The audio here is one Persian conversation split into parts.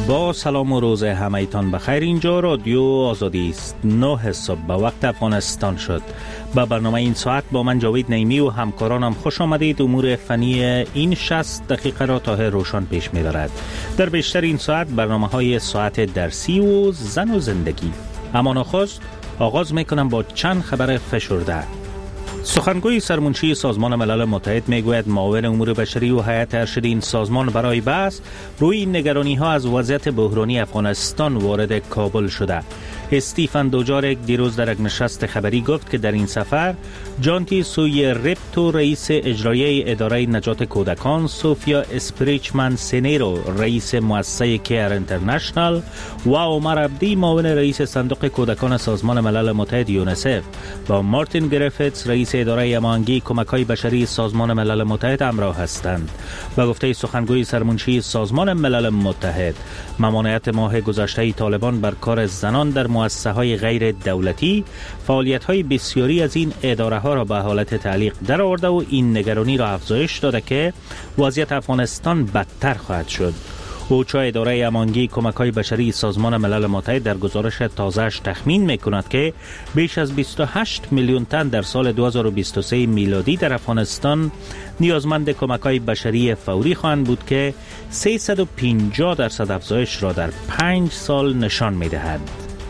با سلام و روز همه‌تان بخیر. اینجا رادیو آزادی است. 9 صبح به وقت افغانستان شد. با برنامه این ساعت با من جاوید نعیمی و همکارانم خوش آمدید. امور فنی این 60 دقیقه را طاهر روشن پیش می دارد. در بیشتر این ساعت برنامه‌های ساعت درسی و زن و زندگی. اما نخست آغاز میکنم با چند خبر فشرده. سخنگوی سرمنشی سازمان ملل متحد میگوید معاون امور بشری و هیئت ارشد این سازمان برای بحث روی نگرانی ها از وضعیت بحرانی افغانستان وارد کابل شده. استیفن دوجارک دیروز در یک نشست خبری گفت که در این سفر جانتی سوی رپتو رئیس اجرایی اداره نجات کودکان، سوفیا اسپریچمن سینیرو رئیس مؤسسه کیر انترنشنال و عمر عبدی معاون رئیس صندوق کودکان سازمان ملل متحد یونیسف با مارتین گریفیتس رئیس اداره هماهنگی کمک‌های بشری سازمان ملل متحد همراه هستند. به گفته سخنگوی سرمنشی سازمان ملل متحد، ممانعت ماه گذشته طالبان بر کار زنان در مؤسسه‌های غیر دولتی فعالیت‌های بسیاری از این اداره‌ها را به حالت تعلیق درآورده و این نگرانی را افزایش داده که وضعیت افغانستان بدتر خواهد شد. اوچا اداره هماهنگی کمک‌های بشری سازمان ملل متحد در گزارش تازه‌اش تخمین می‌کند که بیش از 28 میلیون تن در سال 2023 میلادی در افغانستان نیازمند کمک‌های بشری فوری خواهند بود که 350% افزایش را در 5 سال نشان می‌دهد.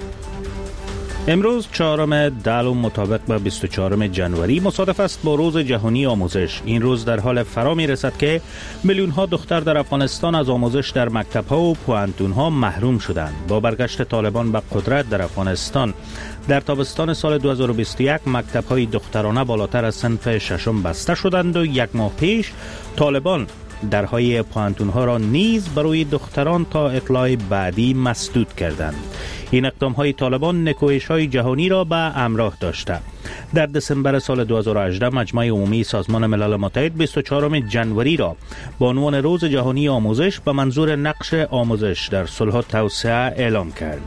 امروز 4 دلو مطابق با 24 جنوری مصادف است با روز جهانی آموزش. این روز در حال فرا می رسد که میلیون ها دختر در افغانستان از آموزش در مکتب ها و پوهنتون ها محروم شدند. با برگشت طالبان به قدرت در افغانستان در تابستان سال 2021 مکتب های دخترانه بالاتر از صنف ششم بسته شدند و یک ماه پیش طالبان درهای پوهنتون ها را نیز برای دختران تا اطلاع بعدی مسدود کردند. این اقدام های طالبان نکوهش های جهانی را به همراه داشته. در دسامبر سال 2018 مجمع عمومی سازمان ملل متحد 24 جنوری را با عنوان روز جهانی آموزش به منظور نقش آموزش در صلح و توسعه اعلام کرد.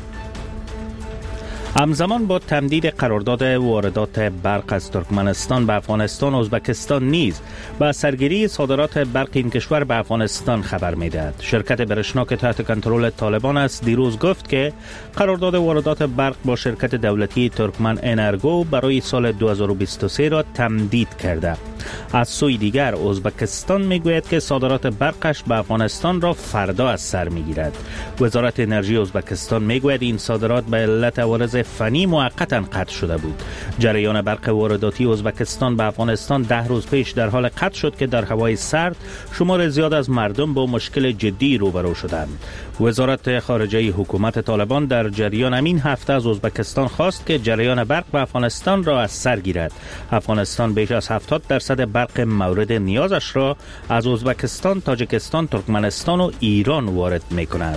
همزمان با تمدید قرارداد واردات برق از ترکمنستان به افغانستان، ازبکستان نیز با سرگیری صادرات برق این کشور به افغانستان خبر می‌دهد. شرکت برشنا که تحت کنترل طالبان است دیروز گفت که قرارداد واردات برق با شرکت دولتی ترکمن انرگو برای سال 2023 را تمدید کرده. از سوی دیگر ازبکستان میگوید که صادرات برقش به افغانستان را فردا از سر میگیرد. وزارت انرژی ازبکستان میگوید این صادرات به علت عوارض فنی موقتا قطع شده بود. جریان برق وارداتی ازبکستان به افغانستان 10 روز پیش در حال قطع شد که در هوای سرد شمار زیاد از مردم با مشکل جدی روبرو شدند. وزارت خارجه حکومت طالبان در جریان همین هفته از ازبکستان خواست که جریان برق به افغانستان را از سر گیرد. افغانستان بیش از 70% برق مورد نیازش را از ازبکستان، تاجیکستان، ترکمنستان و ایران وارد می‌کند.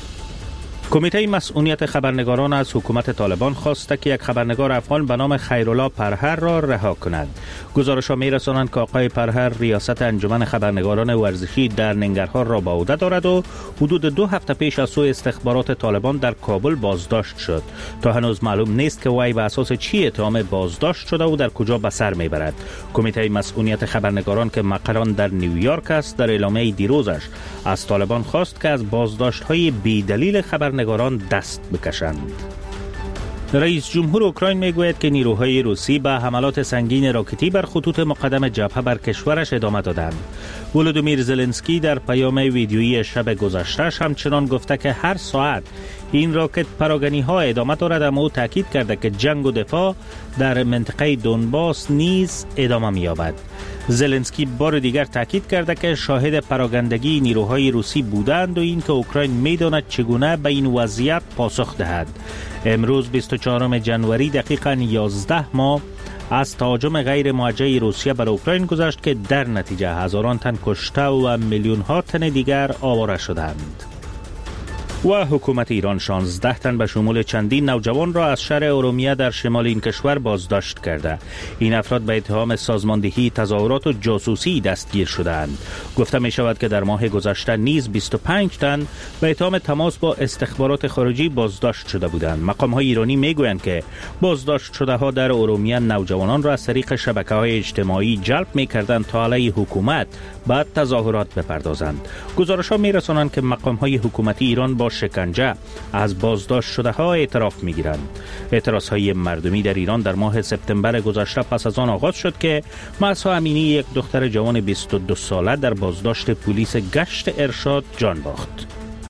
کمیته مسئولیت خبرنگاران از حکومت طالبان خواسته که یک خبرنگار افغان به نام خیرالله پرهر را رها کند. گزارش‌ها می‌رسانند که آقای پرهر ریاست انجمن خبرنگاران ورزشی در ننگرهار را به عهده دارد و حدود 2 هفته پیش از سوی استخبارات طالبان در کابل بازداشت شد. تا هنوز معلوم نیست که وی به اساس چی اتهام بازداشت شده و در کجا به سر می‌برد. کمیته مسئولیت خبرنگاران که مقران در نیویورک است در اعلامیه دیروزش از طالبان خواست که از بازداشت‌های بی‌دلیل خبرنگاران دست بکشند. رئیس جمهور اوکراین میگوید که نیروهای روسی به حملات سنگین راکتی بر خطوط مقدم جبهه بر کشورش ادامه دادند. ولودیمیر زلنسکی در پیام ویدیویی شب گذشته‌اش همچنان گفته که هر ساعت این راکت پراگنی ها ادامه دارد، اما او تاکید کرده که جنگ و دفاع در منطقه دونباس نیز ادامه می‌یابد. زلنسکی بار دیگر تاکید کرده که شاهد پراگندگی نیروهای روسی بودند و اینکه اوکراین می‌داند چگونه به این وضعیت پاسخ دهد. امروز 24 جنوری دقیقاً 11 ماه از تهاجم غیر موجه روسیه بر اوکراین گذشت که در نتیجه هزاران تن کشته و میلیون ها تن دیگر آواره شدند. و حکومت ایران 16 تن به شمول چندین نوجوان را از شهر ارومیه در شمال این کشور بازداشت کرده. این افراد به اتهام سازماندهی تظاهرات و جاسوسی دستگیر شدند. گفته می شود که در ماه گذشته نیز 25 تن به اتهام تماس با استخبارات خارجی بازداشت شده بودند. مقام های ایرانی می گویند که بازداشت شده ها در ارومیه نوجوانان را از طریق شبکه های اجتماعی جلب می کردند تا علیه حکومت بعد تظاهرات بپردازند. گزارش ها می رسانند که مقام های حکومتی ایران با شکنجه از بازداشت شده ها اعتراف می گیرند. اعتراض های مردمی در ایران در ماه سپتامبر گذشته پس از آن آغاز شد که مهسا امینی، یک دختر جوان 22 ساله، در بازداشت پلیس گشت ارشاد جان باخت.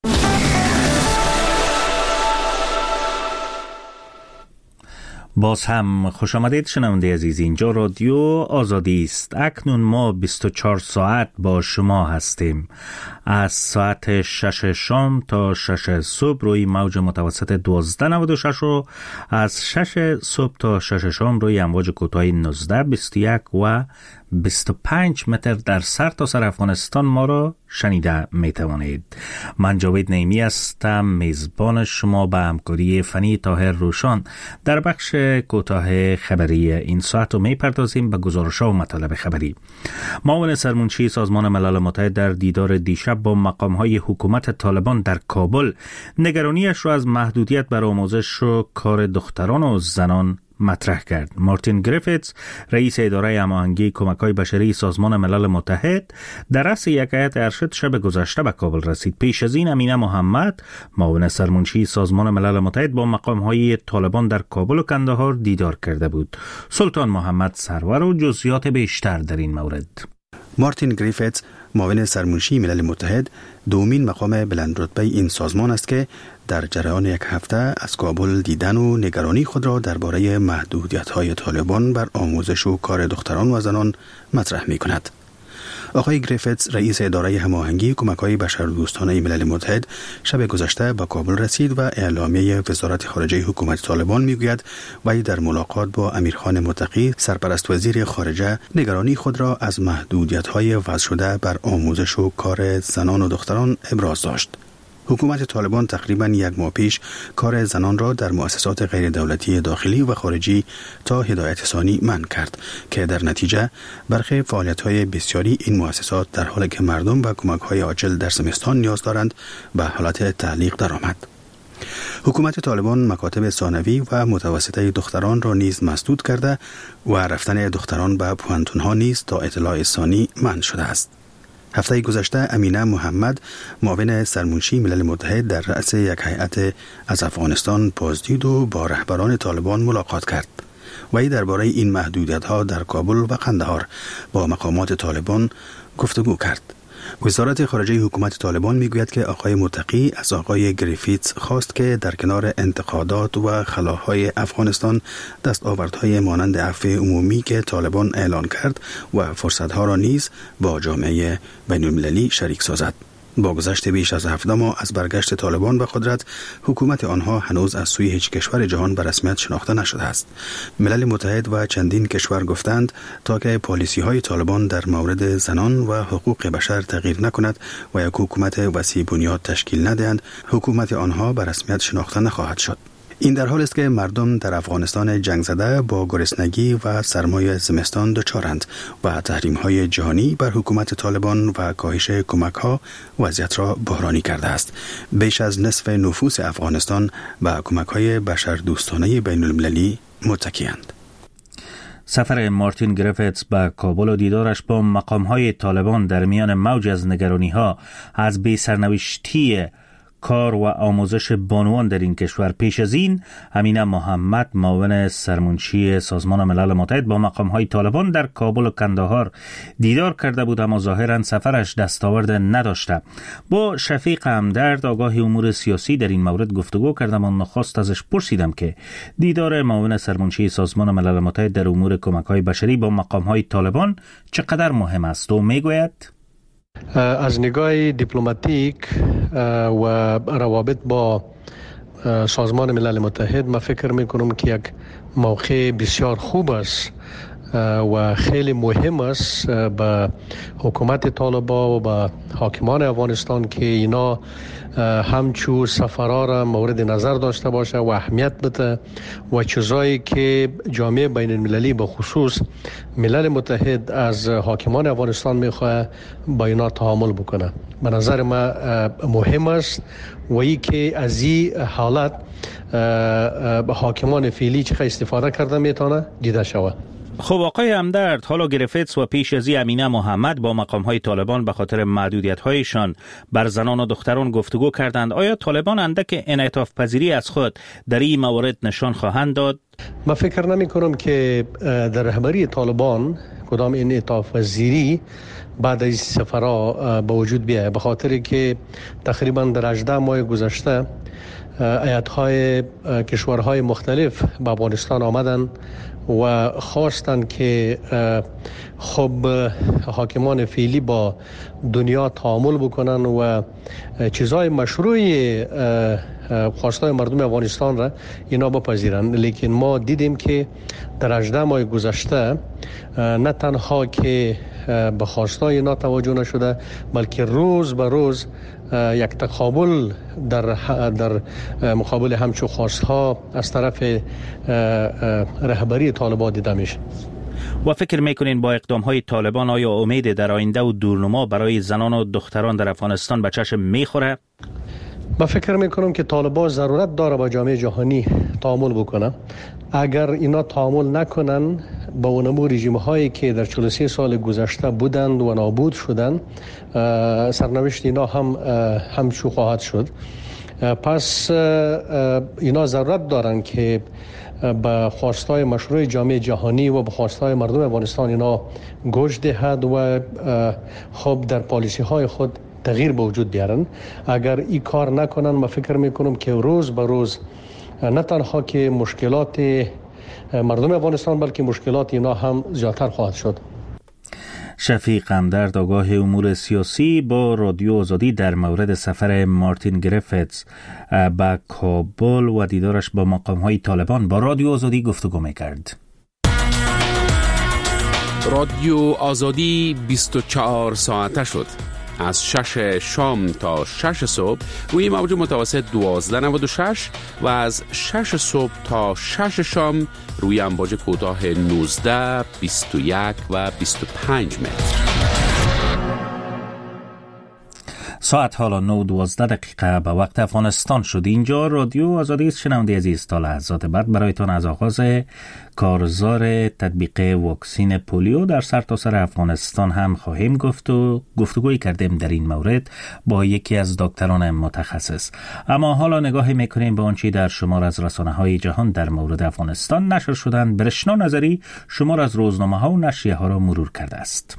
باز هم خوش آمدید شنونده عزیز، اینجا رادیو آزادی است. اکنون ما 24 ساعت با شما هستیم، از ساعت 6 شام تا 6 صبح روی موج متوسط 1296 و از 6 صبح تا 6 شام روی امواج کوتاه 19، 21 و 25 متر در سر تا سر افغانستان ما را شنیده می توانید. من جاوید نعیمی هستم، میزبان شما به همکاری فنی طاهر روشان. در بخش کوتاه خبری این ساعت رو می پردازیم به گزارش‌ها و مطالب خبری. معاون سرمنشی سازمان ملل متحد در دیدار دیشب با مقام‌های حکومت طالبان در کابل نگرانیش را از محدودیت بر آموزش و کار دختران و زنان مطرح کرد. مارتین گریفیتس، رئیس اداره هماهنگی کمک‌های بشری سازمان ملل متحد، در رأس یک هیئت ارشد شب گذشته به کابل رسید. پیش از این امینه محمد، معاون سرمنشی سازمان ملل متحد، با مقام‌های طالبان در کابل و کندهار دیدار کرده بود. سلطان محمد سرور و جزئیات بیشتر در این مورد. مارتین گریفیتس، معاون سرمنشی ملل متحد، دومین مقام بلندرتبه این سازمان است که در جریان یک هفته از کابل دیدن و نگرانی خود را درباره محدودیت‌های طالبان بر آموزش و کار دختران و زنان مطرح می‌کند. آقای گریفیتس، رئیس اداره هماهنگی کمک‌های بشردوستانه ملل متحد، شب گذشته به کابل رسید و اعلامیه وزارت خارجه حکومت طالبان میگوید وی در ملاقات با امیرخان متقی، سرپرست وزیر خارجه، نگرانی خود را از محدودیت‌های وضع شده بر آموزش و کار زنان و دختران ابراز داشت. حکومت طالبان تقریباً یک ماه پیش کار زنان را در مؤسسات غیر دولتی داخلی و خارجی تا هدایت ثانی منع کرد که در نتیجه برخی فعالیت‌های بسیاری این مؤسسات در حالی که مردم به کمک‌های عاجل در زمستان نیاز دارند به حالت تعلیق درآمد. حکومت طالبان مکاتب ثانوی و متوسطه دختران را نیز مسدود کرده و رفتن دختران به پوهنتون‌ها نیز تا اطلاع ثانی منع شده است. هفته گذشته امینه محمد، معاون سرمنشی ملل متحد، در رأس یک هیئت از افغانستان بازدید و با رهبران طالبان ملاقات کرد. وی درباره این محدودیت‌ها در کابل و قندهار با مقامات طالبان گفتگو کرد. وزارت خارجه حکومت طالبان میگوید که آقای متقی از آقای گریفیتس خواست که در کنار انتقادات و خلاهای افغانستان دستاوردهای مانند عفو عمومی که طالبان اعلان کرد و فرصتها را نیز با جامعه بین‌المللی شریک سازد. با گذشت بیش از 7 ماه از برگشت طالبان به قدرت، حکومت آنها هنوز از سوی هیچ کشور جهان به رسمیت شناخته نشده است. ملل متحد و چندین کشور گفتند تا که پالیسی‌های طالبان در مورد زنان و حقوق بشر تغییر نکند و یک حکومت وسیع بنیاد تشکیل ندهند، حکومت آنها به رسمیت شناخته نخواهد شد. این در حال است که مردم در افغانستان جنگ زده با گرسنگی و سرمای زمستان دچارند و تحریم‌های جهانی بر حکومت طالبان و کاهش کمک‌ها وضعیت را بحرانی کرده است. بیش از نصف نفوس افغانستان به کمک‌های بشردوستانه بین‌المللی متکی‌اند. سفر مارتین گریفیتس به کابل و دیدارش با مقام‌های طالبان در میان موج از نگرانی‌ها از بی‌سرنوشتی کار و آموزش بانوان در این کشور. پیش از این امینه محمد، معاون سرمنشی سازمان ملل متحد، با مقام‌های طالبان در کابل و کندهار دیدار کرده بود، اما ظاهراً سفرش دستاورد نداشته. با شفیق همدرد، آگاه امور سیاسی، در این مورد گفتگو کردم و نخست ازش پرسیدم که دیدار معاون سرمنشی سازمان ملل متحد در امور کمک‌های بشری با مقام‌های طالبان چقدر مهم است و میگوید از نگاه دیپلماتیک و روابط با سازمان ملل متحد من فکر میکنم که یک موقع بسیار خوب است و خیلی مهم است به حکومت طالبان و به حاکمان افغانستان که اینا همچو سفرها را مورد نظر داشته باشه و اهمیت بده و چیزایی که جامعه بین المللی به خصوص ملل متحد از حاکمان افغانستان میخواه با اینا تعامل بکنه. به نظر ما مهم است و ای که از این حالت حاکمان فعلی چه استفاده کرده میتونه دیده شود. خب آقای همدرد، حالا گریفتس و پیش از امینه محمد با مقام‌های طالبان به خاطر محدودیت‌هایشان بر زنان و دختران گفتگو کردند. آیا طالبان اندک انعطاف پذیری از خود در این موارد نشان خواهند داد؟ من فکر نمی کنم که در رهبری طالبان کدام انعطاف پذیری بعد از سفرها به وجود بیاید، به خاطر که تقریبا در 18 ماه گذشته ایت‌های کشورهای مختلف به افغانستان آمدند و خواستند که خب حاکمان فعلی با دنیا تعامل بکنن و چیزهای مشروع خواستای مردم افغانستان را اینا بپذیرند. لیکن ما دیدیم که در 18 ماه گذشته نه تنها که به خواستای اینا توجه نشده، بلکه روز به روز یک تقابل در مقابل همچون خواستها از طرف رهبری طالبان دیده میشه. و فکر میکنین با اقدامهای طالبان آیا امید در آینده و دورنما برای زنان و دختران در افغانستان به چشم میخوره؟ من فکر میکنم که طالبان ضرورت داره با جامعه جهانی تعامل بکنه. اگر اینا تعامل نکنن با اونمو رژیم هایی که در 43 سال گذشته بودند و نابود شدند، سرنوشت اینا همچو خواهد شد. پس اینا ضرورت دارن که به خواستای مشروع جامعه جهانی و به خواستای مردم افغانستان اینا گوش دهد و خب در پالیسی های خود تغییر به وجود بیارن. اگر این کار نکنن من فکر میکنم که روز به روز نه تنها که مشکلات مردم افغانستان بلکه مشکلات اینا هم زیادتر خواهد شد. شفیق همدرد، آگاه امور سیاسی، با رادیو آزادی در مورد سفر مارتین گریفتس به کابل و دیدارش با مقام‌های طالبان با رادیو آزادی گفتگو می‌کرد. رادیو آزادی 24 ساعته شد. از 6 شام تا 6 صبح روی موج متوسط 1296 و از 6 صبح تا 6 شام روی امواج کوتاه 19، 21 و 25 متر. ساعت حالا 9:12 به وقت افغانستان شد. اینجا رادیو آزادی است. شنونده عزیز، تا لحظات بعد برایتان از آغاز کارزار تطبیق واکسین پولیو در سرتاسر افغانستان هم خواهیم گفت و گفتگویی کردیم در این مورد با یکی از دکتران متخصص. اما حالا نگاهی میکنیم به آنچه در شمار از رسانه‌های جهان در مورد افغانستان نشر شدن. برشنا نظری شمار از روزنامه‌ها و نشریه‌ها را مرور کرده است.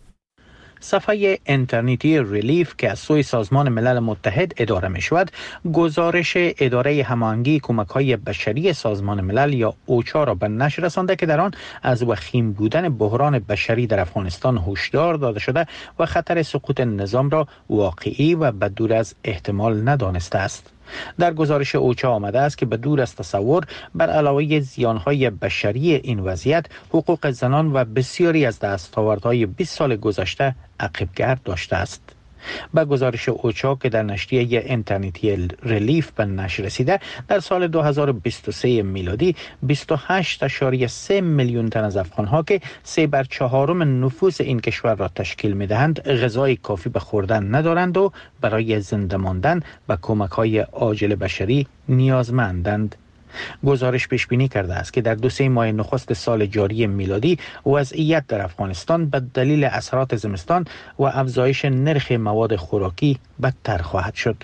صفحه اینترنتی ریلیف که از سوی سازمان ملل متحد اداره می شود، گزارش اداره هماهنگی کمک‌های بشری سازمان ملل یا اوچا را به نشر رسانده که در آن از وخیم بودن بحران بشری در افغانستان هشدار داده شده و خطر سقوط نظام را واقعی و بدور از احتمال ندانسته است. در گزارش اوچا آمده است که به دور از تصور بر علاوه زیانهای بشری این وضعیت، حقوق زنان و بسیاری از دستاوردهای 20 سال گذشته عقب‌گرد داشته است. به گزارش اوچا که در نشریه اینترنتی ریلیف به نشر رسیده، در سال 2023 میلادی 28.3 میلیون تن از افغان‌ها که 3/4 نفوس این کشور را تشکیل می‌دهند غذای کافی به خوردن ندارند و برای زنده ماندن به کمک‌های عاجل بشری نیازمندند. گزارش پیش بینی کرده است که در 2-3 ماه نخست سال جاری میلادی وضعیت در افغانستان به دلیل اثرات زمستان و افزایش نرخ مواد خوراکی بدتر خواهد شد.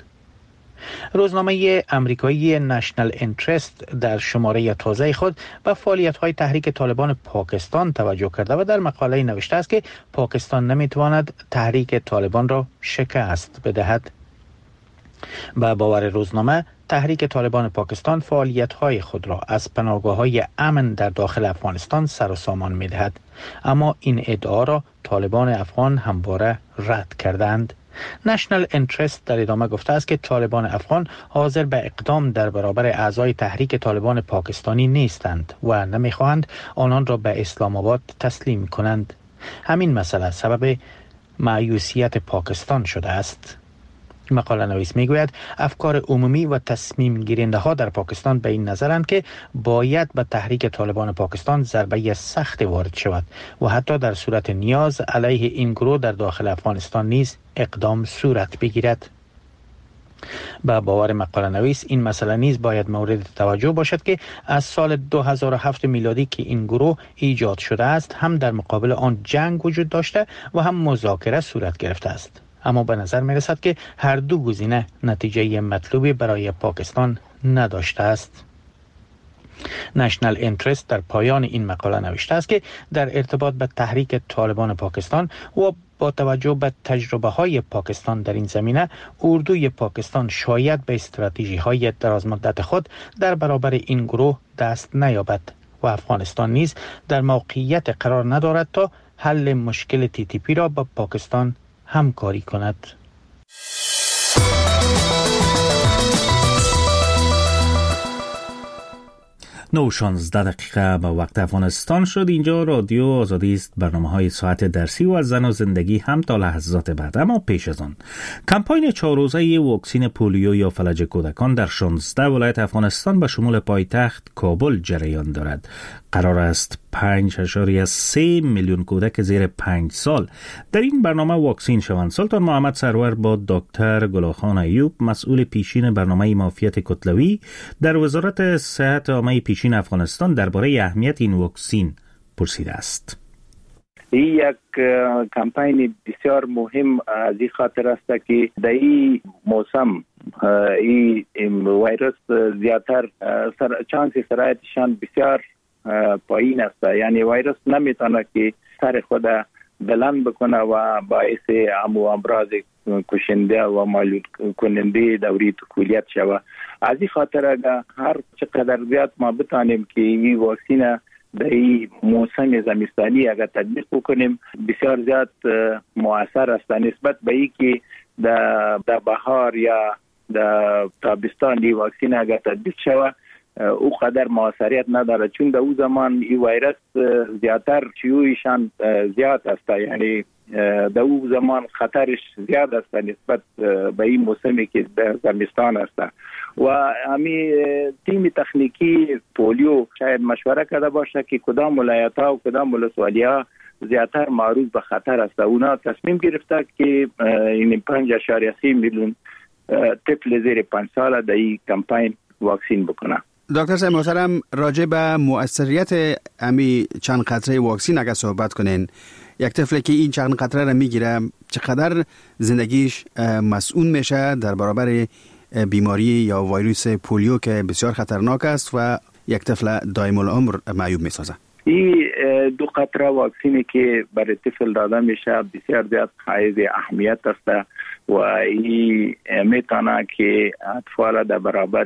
روزنامه امریکایی نشنل اینترست در شماره تازه خود به فعالیت‌های تحریک طالبان پاکستان توجه کرده و در مقاله نوشته است که پاکستان نمی‌تواند تحریک طالبان را شکست بدهد. به باور روزنامه، تحریک طالبان پاکستان فعالیت‌های خود را از پناهگاه‌های امن در داخل افغانستان سر و سامان می‌دهد، اما این ادعا را طالبان افغان همواره رد کردند. نشنل انترست در ادامه گفته است که طالبان افغان حاضر به اقدام در برابر اعضای تحریک طالبان پاکستانی نیستند و نمیخواهند آنان را به اسلام آباد تسلیم کنند. همین مسئله سبب مایوسیت پاکستان شده است. مقاله نویس میگوید افکار عمومی و تصمیم گیرنده ها در پاکستان به این نظرند که باید به تحریک طالبان پاکستان ضربه سخت وارد شود و حتی در صورت نیاز علیه این گروه در داخل افغانستان نیز اقدام صورت بگیرد. به باور مقاله نویس این مسئله نیز باید مورد توجه باشد که از سال 2007 میلادی که این گروه ایجاد شده است هم در مقابل آن جنگ وجود داشته و هم مذاکره صورت گرفته است. اما به نظر می رسد که هر دو گزینه نتیجه مطلوبی برای پاکستان نداشته است. نشنل انترست در پایان این مقاله نوشته است که در ارتباط به تحریک طالبان پاکستان و با توجه به تجربه های پاکستان در این زمینه، اردوی پاکستان شاید به استراتژی های درازمدت خود در برابر این گروه دست نیابد و افغانستان نیز در موقعیت قرار ندارد تا حل مشکل TTP را با پاکستان همکاری کند. 9:16 به وقت افغانستان شد. اینجا رادیو آزادی است، برنامه‌های ساعت درسی و از زن و زندگی هم تا لحظات بعد. اما پیش از آن کمپاین 4 روزه واکسین پولیو یا فلج کودکان در 16 ولایت افغانستان به شمول پایتخت کابل جریان دارد. قرار است 5.3 میلیون کودک زیر 5 سال در این برنامه واکسین شوند. سلطان محمد سرور با دکتر گلاخان ایوب، مسئول پیشین برنامه معافیت کتلوی در وزارت صحت عامه پیشین افغانستان، درباره اهمیت این واکسین پرسیده است. این یک کمپین بسیار مهم از این خاطر است که در این موسم این ویروس زیادتر چانس سرایتشان بسیار پایین است. یعنی ویروس نمیتونه که سر خود بلند بکنه و باعث امراض کشنده و معلول کننده دوره طفولیت شود. از این خاطر اگر هر چقدر زیاد ما بتانیم که این واکسین در این موسم زمستانی اگر تطبیق بکنیم بسیار زیاد مؤثر است نسبت به این که در بهار یا در تابستان این واکسین اگر تطبیق شود او قدر موثریت نداره، چون در او زمان این ویروس زیادتر شیوعشان زیاد است. یعنی در او زمان خطرش زیاد است نسبت به این موسمی که در زمستان است. و همین تیم تکنیکی پولیو شاید مشوره کرده باشه که کدام ولایت‌ها و کدام ولسوالی‌ها زیادتر معرض به خطر است. اونا تصمیم گرفته که این 5.3 میلیون طفل زیر 5 سال در این کمپین واکسین بکنه. دکتر صاحب محترم، راجع به مؤثریت امی چند قطره واکسین اگر صحبت کنین، یک طفلی که این چند قطره را میگیره چقدر زندگیش مسئول میشه در برابر بیماری یا ویروس پولیو که بسیار خطرناک است و یک طفل دائم العمر معیوب میسازه؟ این 2 قطره واکسینی که برای طفل داده میشه بسیار زیاد حائز اهمیت است و این میتونه که اطفال در برابر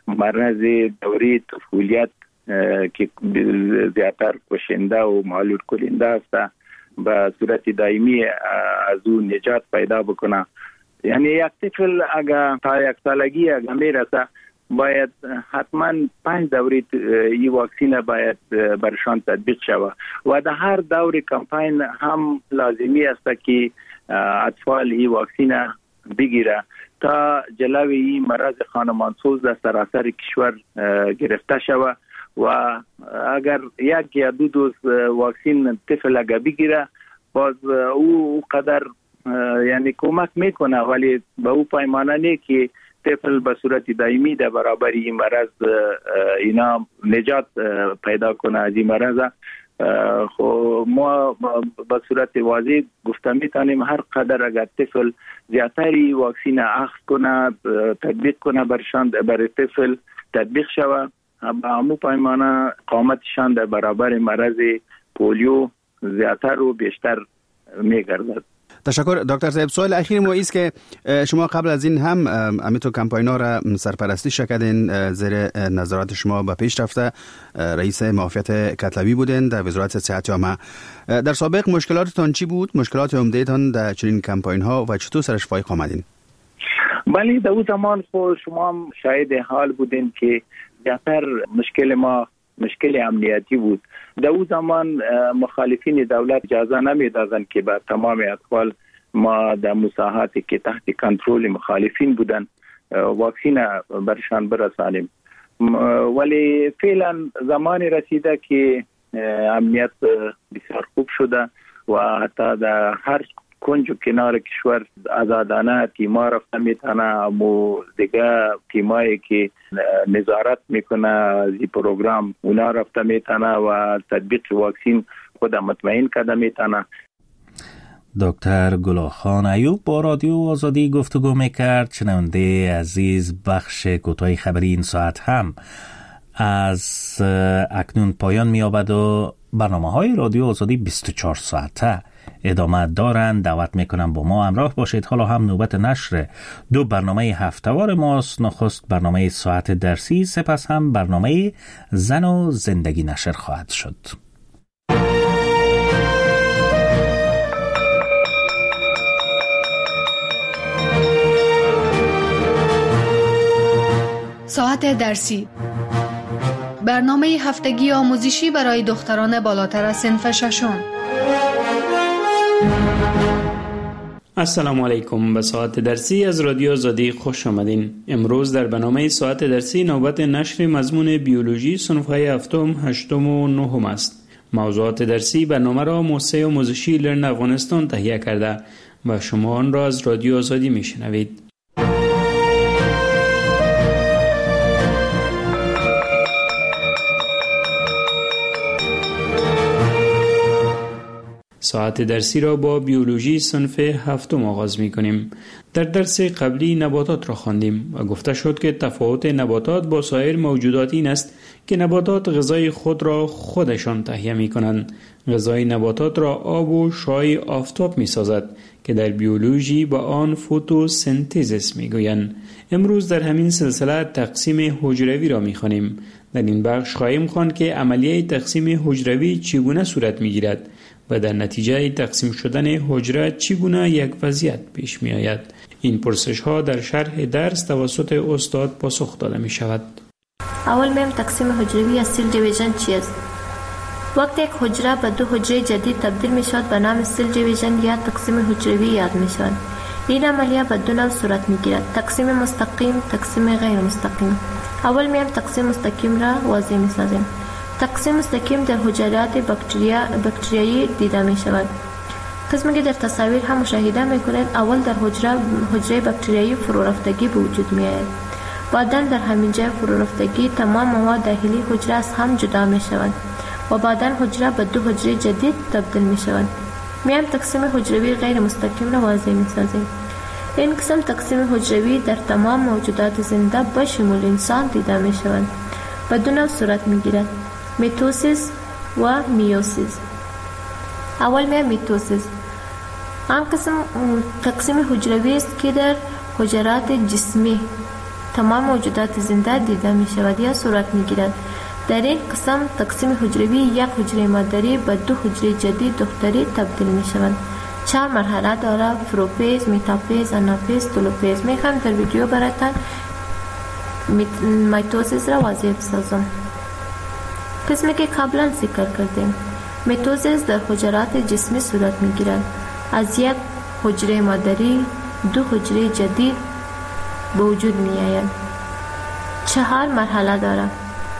مرض دوره طفولیت که زیادتر کشنده و معلول کننده است به صورت دائمی از اون نجات پیدا بکنه. یعنی یک طفل اگر تا 1 سالگی اگر میرسه باید حتما 5 دوره این واکسین باید برشان تطبیق شود و در هر دور کمپین هم لازمی است که اطفال این واکسین بگیره تا جلوی این مرض خانمانسوز در سراسر کشور گرفته شود و اگر 1 یا 2 دوز واکسین طفل اگر بگیره باز او قدر یعنی کمک میکنه، ولی به او پیمانه نه که طفل به صورت دائمی در برابر این مرض اینا نجات پیدا کنه از این مرض. خب ما به صورت واضح گفته میتونیم هر قدر اگر طفل زیادتری واکسین اخذ کنه تطبیق کنه برای طفل تطبیق شود به همون پیمانه قامتشان در برابر مرض پولیو زیادتر و بیشتر میگردد. تشکر دکتر صاحب. سوال اخیر ما است که شما قبل از این هم امیتو کمپاین‌ها را سرپرستی کردین، زیر نظارت شما به پیش رفته رئیس معافیت کتلوی بودین در وزارت صحت عامه. در سابق مشکلاتتان چی بود؟ مشکلات عمده‌تان در چنین کمپاین‌ها و چطور سرش فایق آمدین؟ بله، در اون زمان خود شما هم شاهد حال بودین که زیاتر مشکل ما مشکل امنیتی بود. در اون زمان مخالفین دولت اجازه نمیدادند که به تمام اطفال ما در مساحاتی که تحت کنترل مخالفین بودن واکسین برشان برسانیم، ولی فعلا زمانی رسیده که امنیت بسیار خوب شده و حتی در هر کنج و کنار کشور آزادانه تیما رفته میتونه، امو دیگه تیمایی که نظارت میکنه از این پروگرام اونا رفته میتونه و تطبیق واکسین خود مطمئن کرده میتونه. دکتر گلاخان ایوب با رادیو آزادی گفتگو میکرد. شنونده عزیز، بخش کوتاه خبری این ساعت هم از اکنون پایان می‌یابد و برنامه‌های رادیو آزادی 24 ساعته ادامه دارند. دعوت میکنم با ما همراه باشید. حالا هم نوبت نشر 2 برنامه هفته‌وار ماست. نخست برنامه ساعت درسی، سپس هم برنامه زن و زندگی نشر خواهد شد. ساعت درسی، برنامه هفتگی آموزشی برای دختران بالاتر از صنف ششم. السلام علیکم. به ساعت درسی از رادیو آزادی خوش آمدین. امروز در برنامه ساعت درسی نوبت نشر مضمون بیولوژی صنف‌های هفتم، هشتم و نهم است. موضوعات درسی برنامه را موسسه آموزشی لرن افغانستان تهیه کرده و شما آن را از رادیو آزادی میشنوید. ساعت درسی را با بیولوژی صنف هفتم آغاز می کنیم. در درس قبلی نباتات را خواندیم و گفته شد که تفاوت نباتات با سایر موجودات این است که نباتات غذای خود را خودشان تهیه می کنند. غذای نباتات را آب و شعاع آفتاب می سازد که در بیولوژی با آن فتوسنتزیس می گویند. امروز در همین سلسله تقسیم حجروی را می خوانیم. در این بخش خواهیم خواند که عملیه تقسیم حجروی چگونه صورت می گیرد و در نتیجه تقسیم شدن حجره چگونه یک وضعیت پیش می آید. این پرسش ها در شرح درس توسط استاد پاسخ داده می شود. اول میم تقسیم حجروی یا سیل دیویژن چیست؟ وقتی یک حجره به 2 حجره جدید تبدیل می شود به نام سیل دیویژن یا تقسیم حجروی یاد می شود. این عملیه به 2 نوع صورت می گیرد: تقسیم مستقیم، تقسیم غیر مستقیم. اول میم تقسیم مستقیم را واضح می سازیم. تقسیم مستقیم در حجرات بکتریایی دیده می شود. قسمی که در تصاویر هم مشاهده می کنید، اول در حجره بکتریایی فرورفتگی به وجود می آید. بعداً در همین جای فرورفتگی تمام مواد داخلی حجره از هم جدا می شود و بعداً حجره به 2 حجره جدید تبدیل می شود. میم تقسیم حجروی غیر مستقیم را واضح می سازیم. این قسم تقسیم حجروی در تمام موجودات زنده به شمول انسان دیده می شود. به 2 نوع صورت می گیرد: میتوسیس و میوسیس. اول میم میتوسیس. آن قسم تقسیم حجروی است که در حجرات جسمی تمام موجودات زنده دیده می شود یا صورت می گیرد. در این قسم تقسیم حجروی یک حجره مادری به 2 حجره جدید دختری تبدیل می شود. 4 مرحله دارد: پروفیز، متافیز، آنافیز، تلوفیز. می خواهم در ویدیو براتان میتوسیس را واضح بسازم. قسمی که قبلا ذکر کردیم، میتوسیس در حجرات جسمی صورت می گیرد. از یک حجره مادری 2 حجره جدید به وجود می آید. 4 مرحله دارد.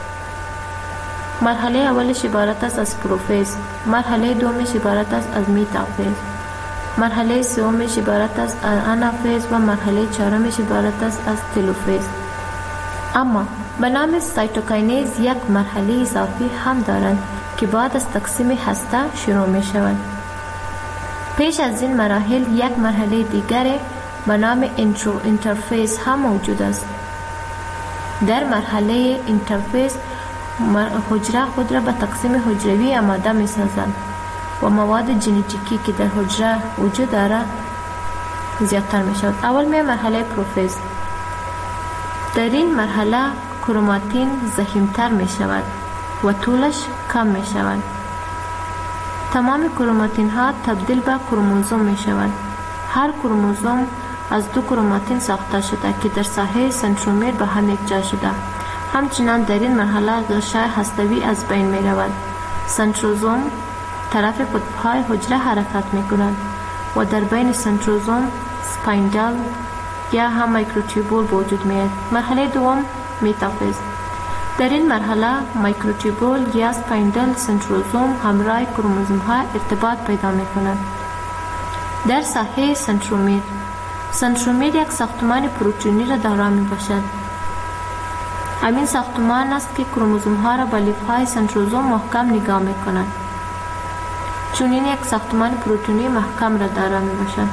مرحله اولش عبارت است از پروفیز، مرحله دومش عبارت است از متافیز، مرحله سومش عبارت است از آنافیز و مرحله چهارمش عبارت است از تلوفیز. اما به نام سایتوکاینز یک مرحله اضافی هم دارند که بعد از تقسیم هسته شروع می شود. پیش از این مراحل یک مرحله دیگر به نام اینترفیز هم موجود است. در مرحله اینترفیز حجره خود را به تقسیم حجروی آماده می سازند. و مواد ژنتیکی که در حجره وجود دارد زیادتر می شود. اول می مرحله پروفیز. در این مرحله کروماتین ضخیم‌تر می شود و طولش کم می شود. تمام کروماتین ها تبدیل به کروموزوم می شود. هر کروموزوم از 2 کروماتین ساخته شده که در ساحه سنترومیر به هم یکجا شده. همچنین در این مرحله غشای هسته‌ای از بین می رود. سنتروزوم طرف قطب‌های حجره حرکت می کند و در بین سنتروزوم سپایندل یا هم مایکروتوبول وجود می آید. مرحله دوم میتافیز. در این مرحله مایکروتوبول یا سپایندل سنتروزوم همراه کروموزوم ها ارتباط پیدا می کند. در ساحه سنترومیر، سنترومیر یک ساختمان پروتئینی را دارا می باشد. همین ساختمان است که کروموزوم ها را با لیف های سنتروزوم محکم نگاه می کند. چون این یک ساختمان پروتئینی محکم را دارا می باشد.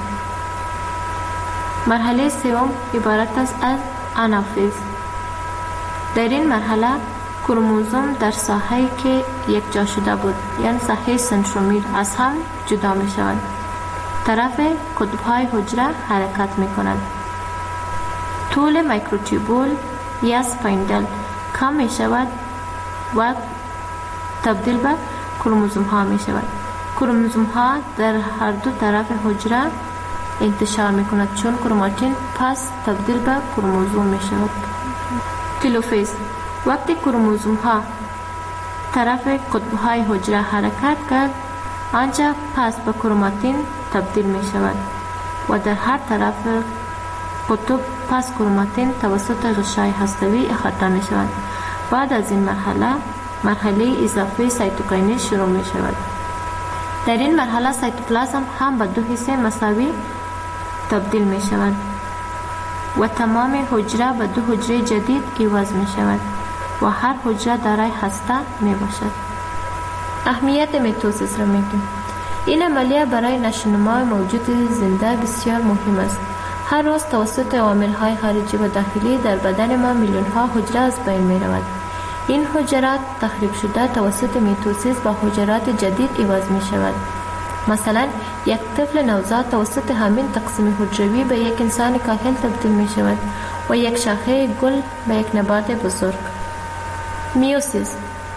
مرحله سوم عبارت است از آنافیز. در این مرحله کروموزوم در ساحه‌ای که یک جا شده بود یعنی ساحه سنترومیر از هم جدا می شود. طرف قطب‌های حجره حرکت می کند. طول مایکروتوبول یا سپایندل کم می شود و تبدیل به کروموزوم ها می شود. کروموزوم ها در هر دو طرف حجره انتشار می کند چون کروماتین پس تبدیل به کروموزوم می شود. تلوفیز. وقتی کروموزوم ها طرف قطب های حجره حرکت کرد آنجا پس به کروماتین تبدیل می شود و در هر طرف قطب پس کروماتین توسط غشای هسته‌ای احاطه می شود. بعد از این مرحله اضافه سایتوکینز شروع می شود. در این مرحله سایتوپلازم هم به 2 حصه مساوی تبدیل می شود و تمام حجره به 2 حجره جدید عوض می شود و هر حجره دارای هسته می باشد. اهمیت میتوسیس را میگیم. این عملیه برای نشوونما موجود زنده بسیار مهم است. هر روز توسط عوامل‌های خارجی و داخلی در بدن ما میلیون‌ها حجره از بین می رود. این حجرات تخریب شده توسط میتوسیس با حجرات جدید عوض می شود. مثلا یک طفل نوزاد توسط همین تقسیم حجروی به یک انسان کاهل تبدیل می شود و یک شاخه گل به یک نبات بزرگ. میوسیس.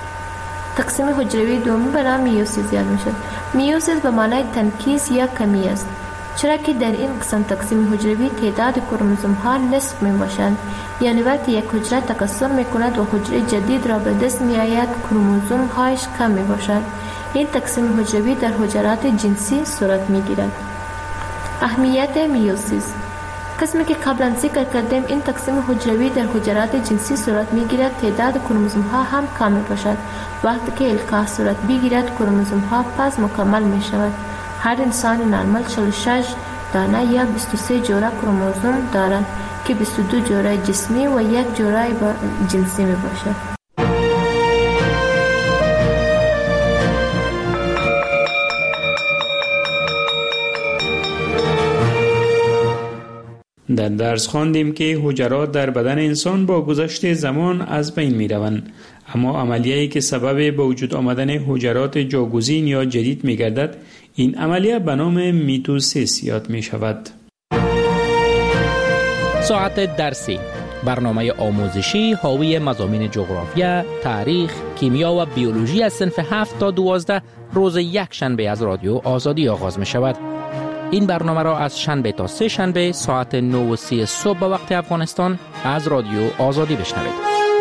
تقسیم حجروی دومی به نام میوسیس یاد می شود. میوسیس به معنای تنکیس یا کمی است، چرا که در این قسم تقسیم حجروی تعداد کروموزوم ها نصف می باشند. یعنی وقتی یک حجره تکثر می کند و حجره جدید را به دست می آید کروموزوم هایش کم می باشد. این تقسیم حجروی در حجرات جنسی صورت می گیرد. اهمیت میوسیس. قسمی که قبلا ذکر کردیم این تقسیم حجروی در حجرات جنسی صورت می گیرد تعداد کروموزوم ها هم کم می باشد. وقتی که القاح صورت بگیرد کروموزوم ها پس مکمل می شود. هر انسان نرمال 46 دانه یا 23 جوره کروموزوم دارد که 22 جوره جسمی و 1 جوره جنسی می باشد. در درس خواندیم که حجرات در بدن انسان با گذشت زمان از بین می روند، اما عملیه‌ای که سبب به وجود آمدن حجرات جاگزین یا جدید می گردد این عملیه به نام میتوسیس یاد می شود. ساعت درسی، برنامه آموزشی حاوی مضامین جغرافیا، تاریخ، کیمیا و بیولوژی از صنف 7 تا 12 روز یک شنبه از رادیو آزادی آغاز می شود. این برنامه را از شنبه تا سه شنبه ساعت 9:30 صبح به وقت افغانستان از رادیو آزادی بشنوید.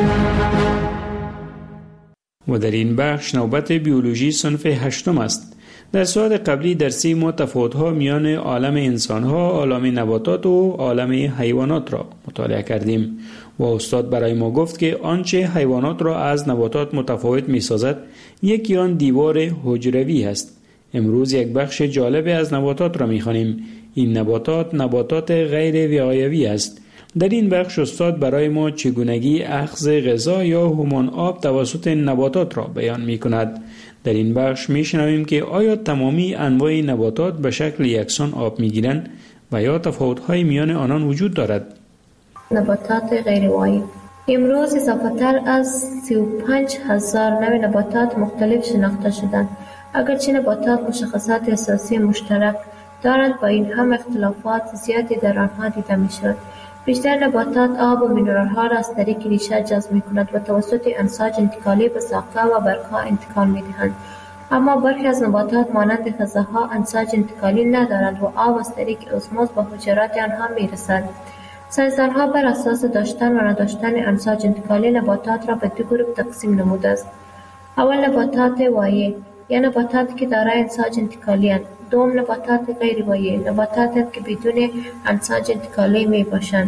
و در این بخش نوبت بیولوژی صنف 8 است. در ساعت قبلی درسی ما تفاوت‌ها میان عالم انسان‌ها، عالم نباتات و عالم حیوانات را مطالعه کردیم و استاد برای ما گفت که آنچه حیوانات را از نباتات متفاوت می‌سازد یکی آن دیوار حجروی است. امروز یک بخش جالب از نباتات را می‌خوانیم. این نباتات غیر وقایوی است. در این بخش استاد برای ما چگونگی اخذ غذا یا همان آب توسط نباتات را بیان می‌کند. در این بخش می‌شنویم که آیا تمامی انواع نباتات به شکل یکسان آب می‌گیرند و یا تفاوت‌های میان آنان وجود دارد؟ نباتات غیر وقایوی. امروز اضافه‌تر از 35,000 نوع نباتات مختلف شناخته شدند. اگرچه نباتات مشخصات اساسی مشترک دارند، با این هم اختلافات زیادی در آنها دیده می‌شود. بیشتر نباتات آب و مینرال‌ها را از طریق ریشه جذب می‌کنند و توسط امساج انتقالی به ساقه و برگ‌ها انتقال می‌دهند. اما برخی از نباتات مانند خزه‌ها امساج انتقالی ندارند و آب از طریق اسموز به حجرات آنها می‌رسد. ساینسدان‌ها بر اساس داشتن و نداشتن امساج انتقالی نباتات را به دو گروه تقسیم نموده است. اول نباتات وایع یا نباتاتی که دارای امساج انتقالی اند. دوم نباتات غیر وایع، نباتات که بدون امساج انتقالی می باشند.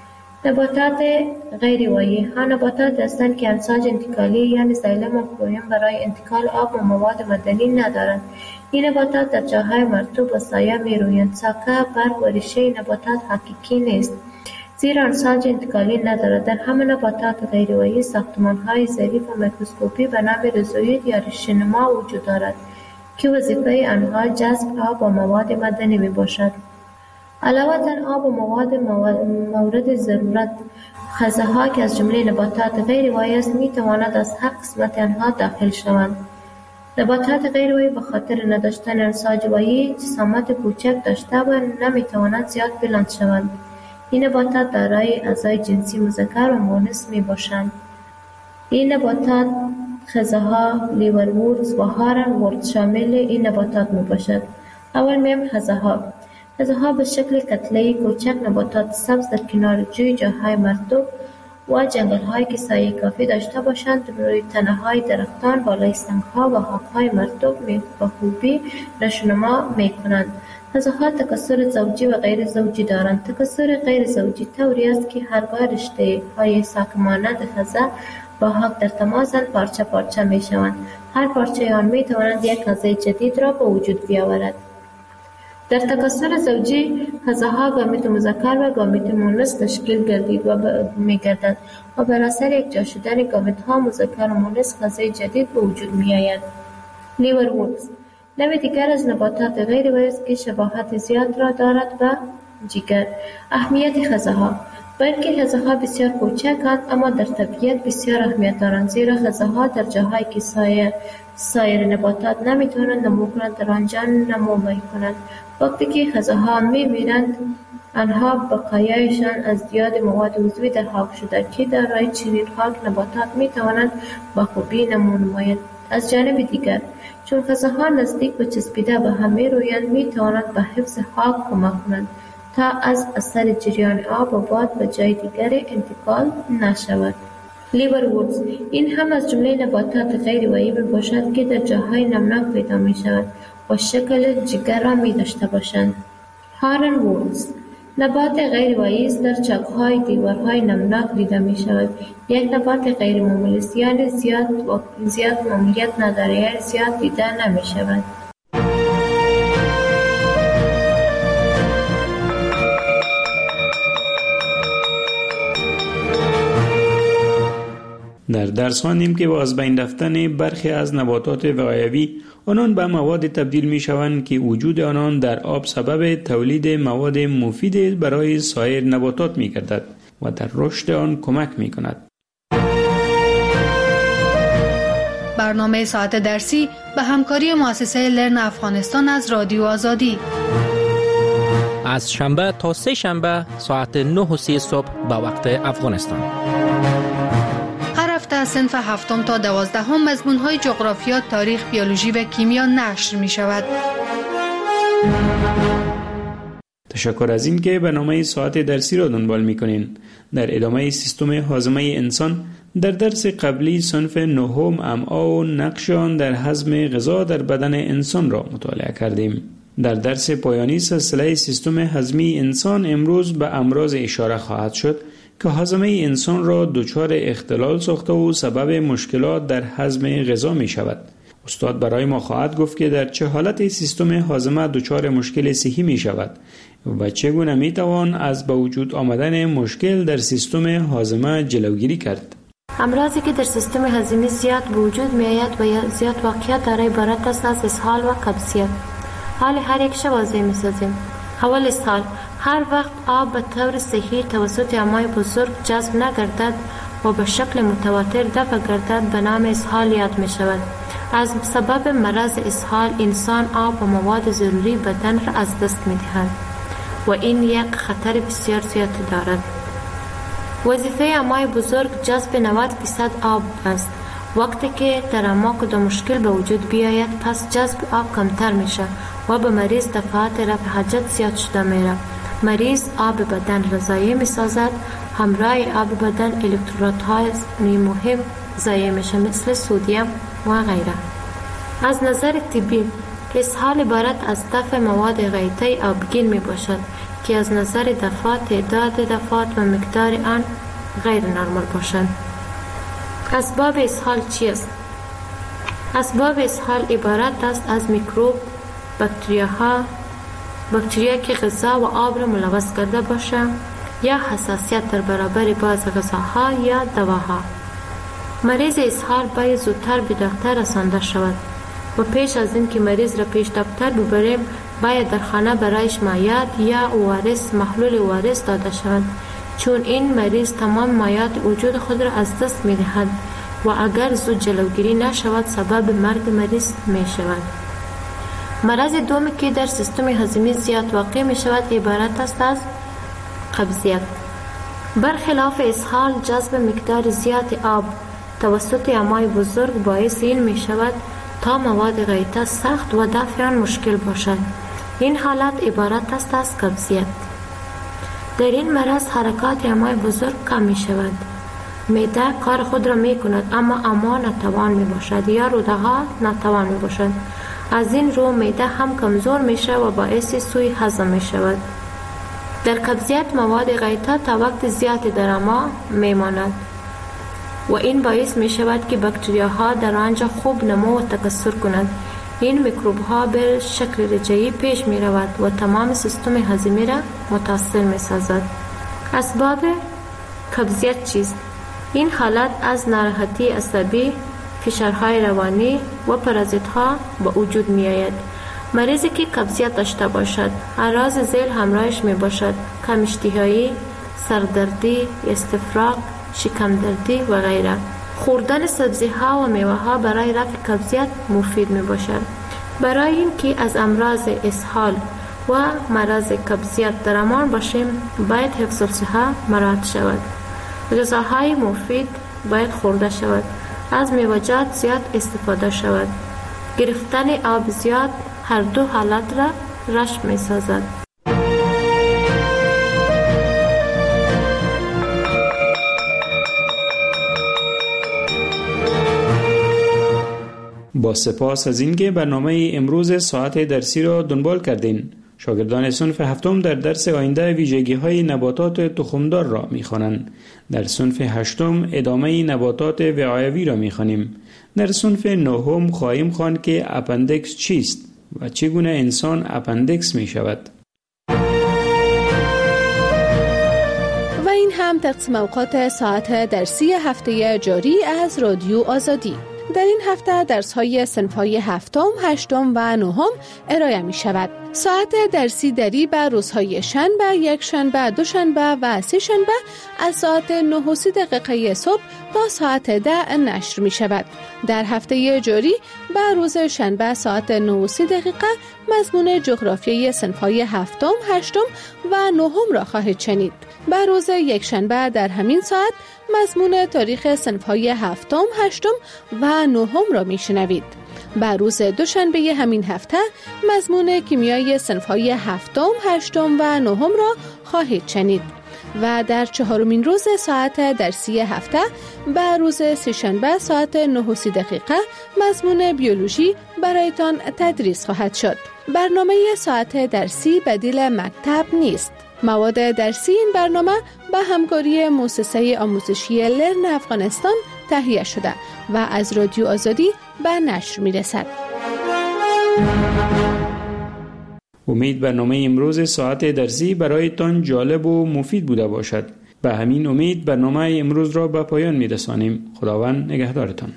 نباتات غیر وایع ها نباتات هستند که امساج انتقالی یعنی زایلم و فلویم برای انتقال آب و مواد معدنی ندارند. این نباتات در جاهای مرطوب و سایه می رویند. ساقه، برگ و ریشه نباتات حقیقی نیست، زیرا امساج انتقالی ندارد. در همه نباتات غیر وایع ساختمان‌های ظریف و میکروسکوپی به نام ریزوید یا ریشه‌نما وجود دارد که وظیفه آنها جذب آب و مواد معدنی می باشد. علاوه بر آب و مواد مورد ضرورت، خزه‌ها که از جمله نباتات غیر وایع است می تواند از هر قسمت آنها داخل شوند. نباتات غیر وایع به خاطر نداشتن امساج وایع جسامت کوچک داشته و نمی توانند زیاد بلند شوند. این نباتات دارای اعضای جنسی مذکر و مؤنث می باشند. این نباتات خزه‌ها، لیورورز و هارنورد شامل این نباتات می باشد. اول میم خزه‌ها. خزه‌ها به شکل کتله‌ای کوچک نباتات سبز در کنار جوی، جاهای مرطوب و جنگل‌هایی که سایه کافی داشته باشند روی تنه‌های درختان، بالای سنگ‌ها و خاک‌های مرطوب به خوبی نشوونما می‌کنند. خزه‌ها تکثر زوجی و غیر زوجی دارند. تکثر غیر زوجی طوری است که هرگاه رشته‌های ساک مانند خزه با خاک در تماسند پارچه پارچه می‌شوند. هر پارچه آن می‌تواند یک خزه جدید را به وجود بیاورد. در تکثر زوجی خزه‌ها گامیت مذکر و گامیت مؤنث تشکیل گردید و می‌گردند و بر اثر یکجا شدن گامیت‌ها مذکر و مؤنث خزه جدید به وجود می‌آید. لیورورز نوع دیگر از نباتات غیر وایع است که شباهت زیاد را دارد به جگر. اهمیت خزه‌ها. بلکه خزه‌ها بسیار کوچکند اما در طبیعت بسیار اهمیت دارند، زیرا خزه‌ها در جاهایی که سایر نباتات نمیتوانند نمو کنند در آنجا نمو میکنند. وقتی که خزه‌ها میمیرند آنها بقایایشان از زیاد مواد عضوی در خاک شده که دارای چنین خاک نباتات میتوانند با خوبی نمو نمایند. از جانب دیگر چون خزه‌ها نزدیک به چسبیده به هم میرویند میتوانند به حفظ خاک کمک کنند تا از اثر جریان آب و باد به جای دیگر انتقال نشود. لیورورز این هم از جمله نباتات غیر وایع می باشد که در جاهای نمناک پیدا می شود و شکل جگر را می داشته باشند. هارنورز نبات غیر وایع است، در چاک‌های دیوارهای نمناک دیده می شود. یک نبات غیر معمولی است، یعنی زیاد معمولیت ندارد، یعنی زیاد دیده نمی شود. در درس خواندیم که با از بین رفتن برخی از نباتات وقایوی آنان به مواد تبدیل می شوند که وجود آنان در آب سبب تولید مواد مفید برای سایر نباتات می گردد و در رشد آن کمک می کند. برنامه ساعت درسی به همکاری مؤسسه لرن افغانستان از رادیو آزادی از شنبه تا سه شنبه ساعت 9:30 صبح به وقت افغانستان. از صنف 7 تا 12 مضمون‌های جغرافیا، تاریخ، بیولوژی و کیمیا نشر می‌شود. تشکر از این که برنامه ساعت درسی را دنبال می‌کنین. در ادامه سیستم هاضمه انسان در درس قبلی صنف 9 امعا و نقش آن در هضم غذا در بدن انسان را مطالعه کردیم. در درس پایانی سلسله سیستم هضمی انسان امروز به امراض اشاره خواهد شد که هاضمه انسان را دچار اختلال ساخته و سبب مشکلات در هضم غذا می شود. استاد برای ما خواهد گفت که در چه حالت سیستم هاضمه دچار مشکل صحی می شود و چگونه می توان از به وجود آمدن مشکل در سیستم هاضمه جلوگیری کرد. امراضی که در سیستم هضمی زیاد به وجود می آید و زیاد واقعیت دارای عبارت است از اسهال و قبضیت. حال هر یک شو واضح می سازیم. اول اسهال. هر وقت آب به طور صحیح توسط امعای بزرگ جذب نگردد و به شکل متواتر دفع گردد به نام اسهال یاد می شود. از سبب مرض اسهال انسان آب و مواد ضروری بدن را از دست می‌دهد و این یک خطر بسیار زیاد دارد. وظیفه امای بزرگ جذب 90% آب است. وقتی که در اما کدام مشکل به وجود بیاید پس جذب آب کمتر میشه و به مریض دفعات رفع حاجت زیاد شده میره. مریض آب بدن را ضایع میسازد. همراه آب بدن الکترودهای مهم ضایع میشه مثل سدیم و غیره. از نظر طبی اسهال عبارت از دفع مواد غیطی آبگین می باشد که از نظر دفعات تعداد دفعات و مقدار آن غیر نرمال باشند. اسباب اسهال چیست؟ اسباب اسهال عبارت است از میکروب، باکتریا که غذا و آب را ملوث کرده باشه یا حساسیت در برابر بعض غذاها یا دواها. مریض اسهال باید زودتر به دکتر رسانده شود و پیش از این که مریض را پیش دکتر ببریم باید در خانه برایش مایعات یا ORS محلول ORS داده شود، چون این مریض تمام مایعات وجود خود را از دست می دهد و اگر زود جلوگیری نشود سبب مرگ مریض می شود. مرض دومی که در سیستم هضمی زیاد واقع می شود عبارت است از قبضیت. برخلاف اسهال جذب مقدار زیاد آب توسط امای بزرگ باعث این می شود تا مواد غیطه سخت و دفع آن مشکل باشد. این حالت عبارت است از قبضیت. در این مرض حرکات امای بزرگ کم می شود. معده کار خود را می کند اما ناتوان می باشد یا روده ها ناتوان می باشد. از این رو معده هم کمزور می شود و باعث سوء هضم می شود. در قبضیت مواد غیطه تا وقت زیادی در اما می ماند و این باعث می شود که باکتریاها در آنجا خوب نمو و تکثر کنند. این میکروب ها به شکل رجعی پیش می رود و تمام سیستم هضمی را متاثر می سازد. اسباب قبضیت چیست؟ این حالت از ناراحتی عصبی، فشارهای روانی و پارازیت ها به وجود می آید. مریضی که قبضیت داشته باشد اعراض ذیل همراهش می باشد: کم اشتهایی، سردردی، استفراغ، شکم دردی و غیره. خوردن سبزی ها و میوه ها برای رفع قبضیت مفید می باشد. برای اینکه از امراض اسهال و مرض قبضیت در امان باشیم باید حفظ الصحه مراعات شود. غذاهای مفید باید خورده شود. از میوه‌جات زیاد استفاده شود. گرفتن آب زیاد هر دو حالت را رشد می سازد. با سپاس از اینکه برنامه امروز ساعت درسی را دنبال کردین. شاگردان صنف هفتم در درس آینده ویژگی‌های نباتات تخمدار را می‌خوانند. در صنف هشتم ادامه نباتات وعایوی را می‌خوانیم. در صنف نهم خواهیم خواند که اپندکس چیست و چگونه انسان اپندکس می‌شود. و این هم تقسیم اوقات ساعت درسی هفته جاری از رادیو آزادی. در این هفته درس‌های صنف‌های هفتم، هشتم و نهم ارائه می‌شود. ساعت درسی دری بر روزهای شنبه، یک شنبه، دوشنبه و سه شنبه از ساعت 9:30 صبح تا ساعت 10 نشر می‌شود. در هفته جاری بر روز شنبه ساعت 9:30 مضمون جغرافیای صنف‌های هفتم، هشتم و نهم را خواهید شنید. بر روز یک شنبه در همین ساعت مضمون تاریخ صنف‌های هفتم، هشتم و نهم را میشنوید. بر روز دوشنبه همین هفته مضمون کیمیای صنف‌های هفتم، هشتم و نهم را خواهید شنید. و در چهارمین روز ساعت درسی هفته بر روز سه‌شنبه ساعت 9:30 مضمون بیولوژی برایتان تدریس خواهد شد. برنامه ساعت درسی بدیل مکتب نیست. مواد درسی این برنامه با همکاری مؤسسه آموزشی لرن افغانستان تهیه شده و از رادیو آزادی به نشر میرسد. امید برنامه امروز ساعت درسی برایتان جالب و مفید بوده باشد. به همین امید برنامه امروز را به پایان میرسانیم. خداوند نگهدارتان.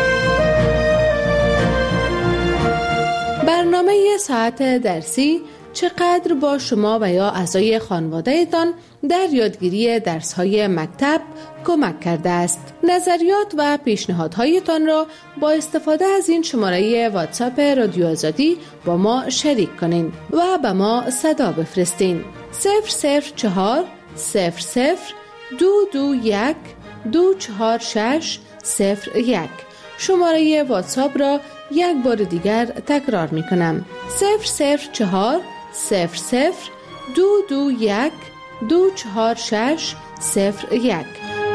برنامه ساعت درسی چقدر با شما و یا اعضای خانواده‌تان در یادگیری درس‌های مکتب کمک کرده است. نظریات و پیشنهادهایتان را با استفاده از این شماره واتساپ رادیو آزادی با ما شریک کنین و به ما صدا بفرستین. 004 00 221 246 01. شماره واتساپ را یک بار دیگر تکرار می کنم. 004 00 221 246 01.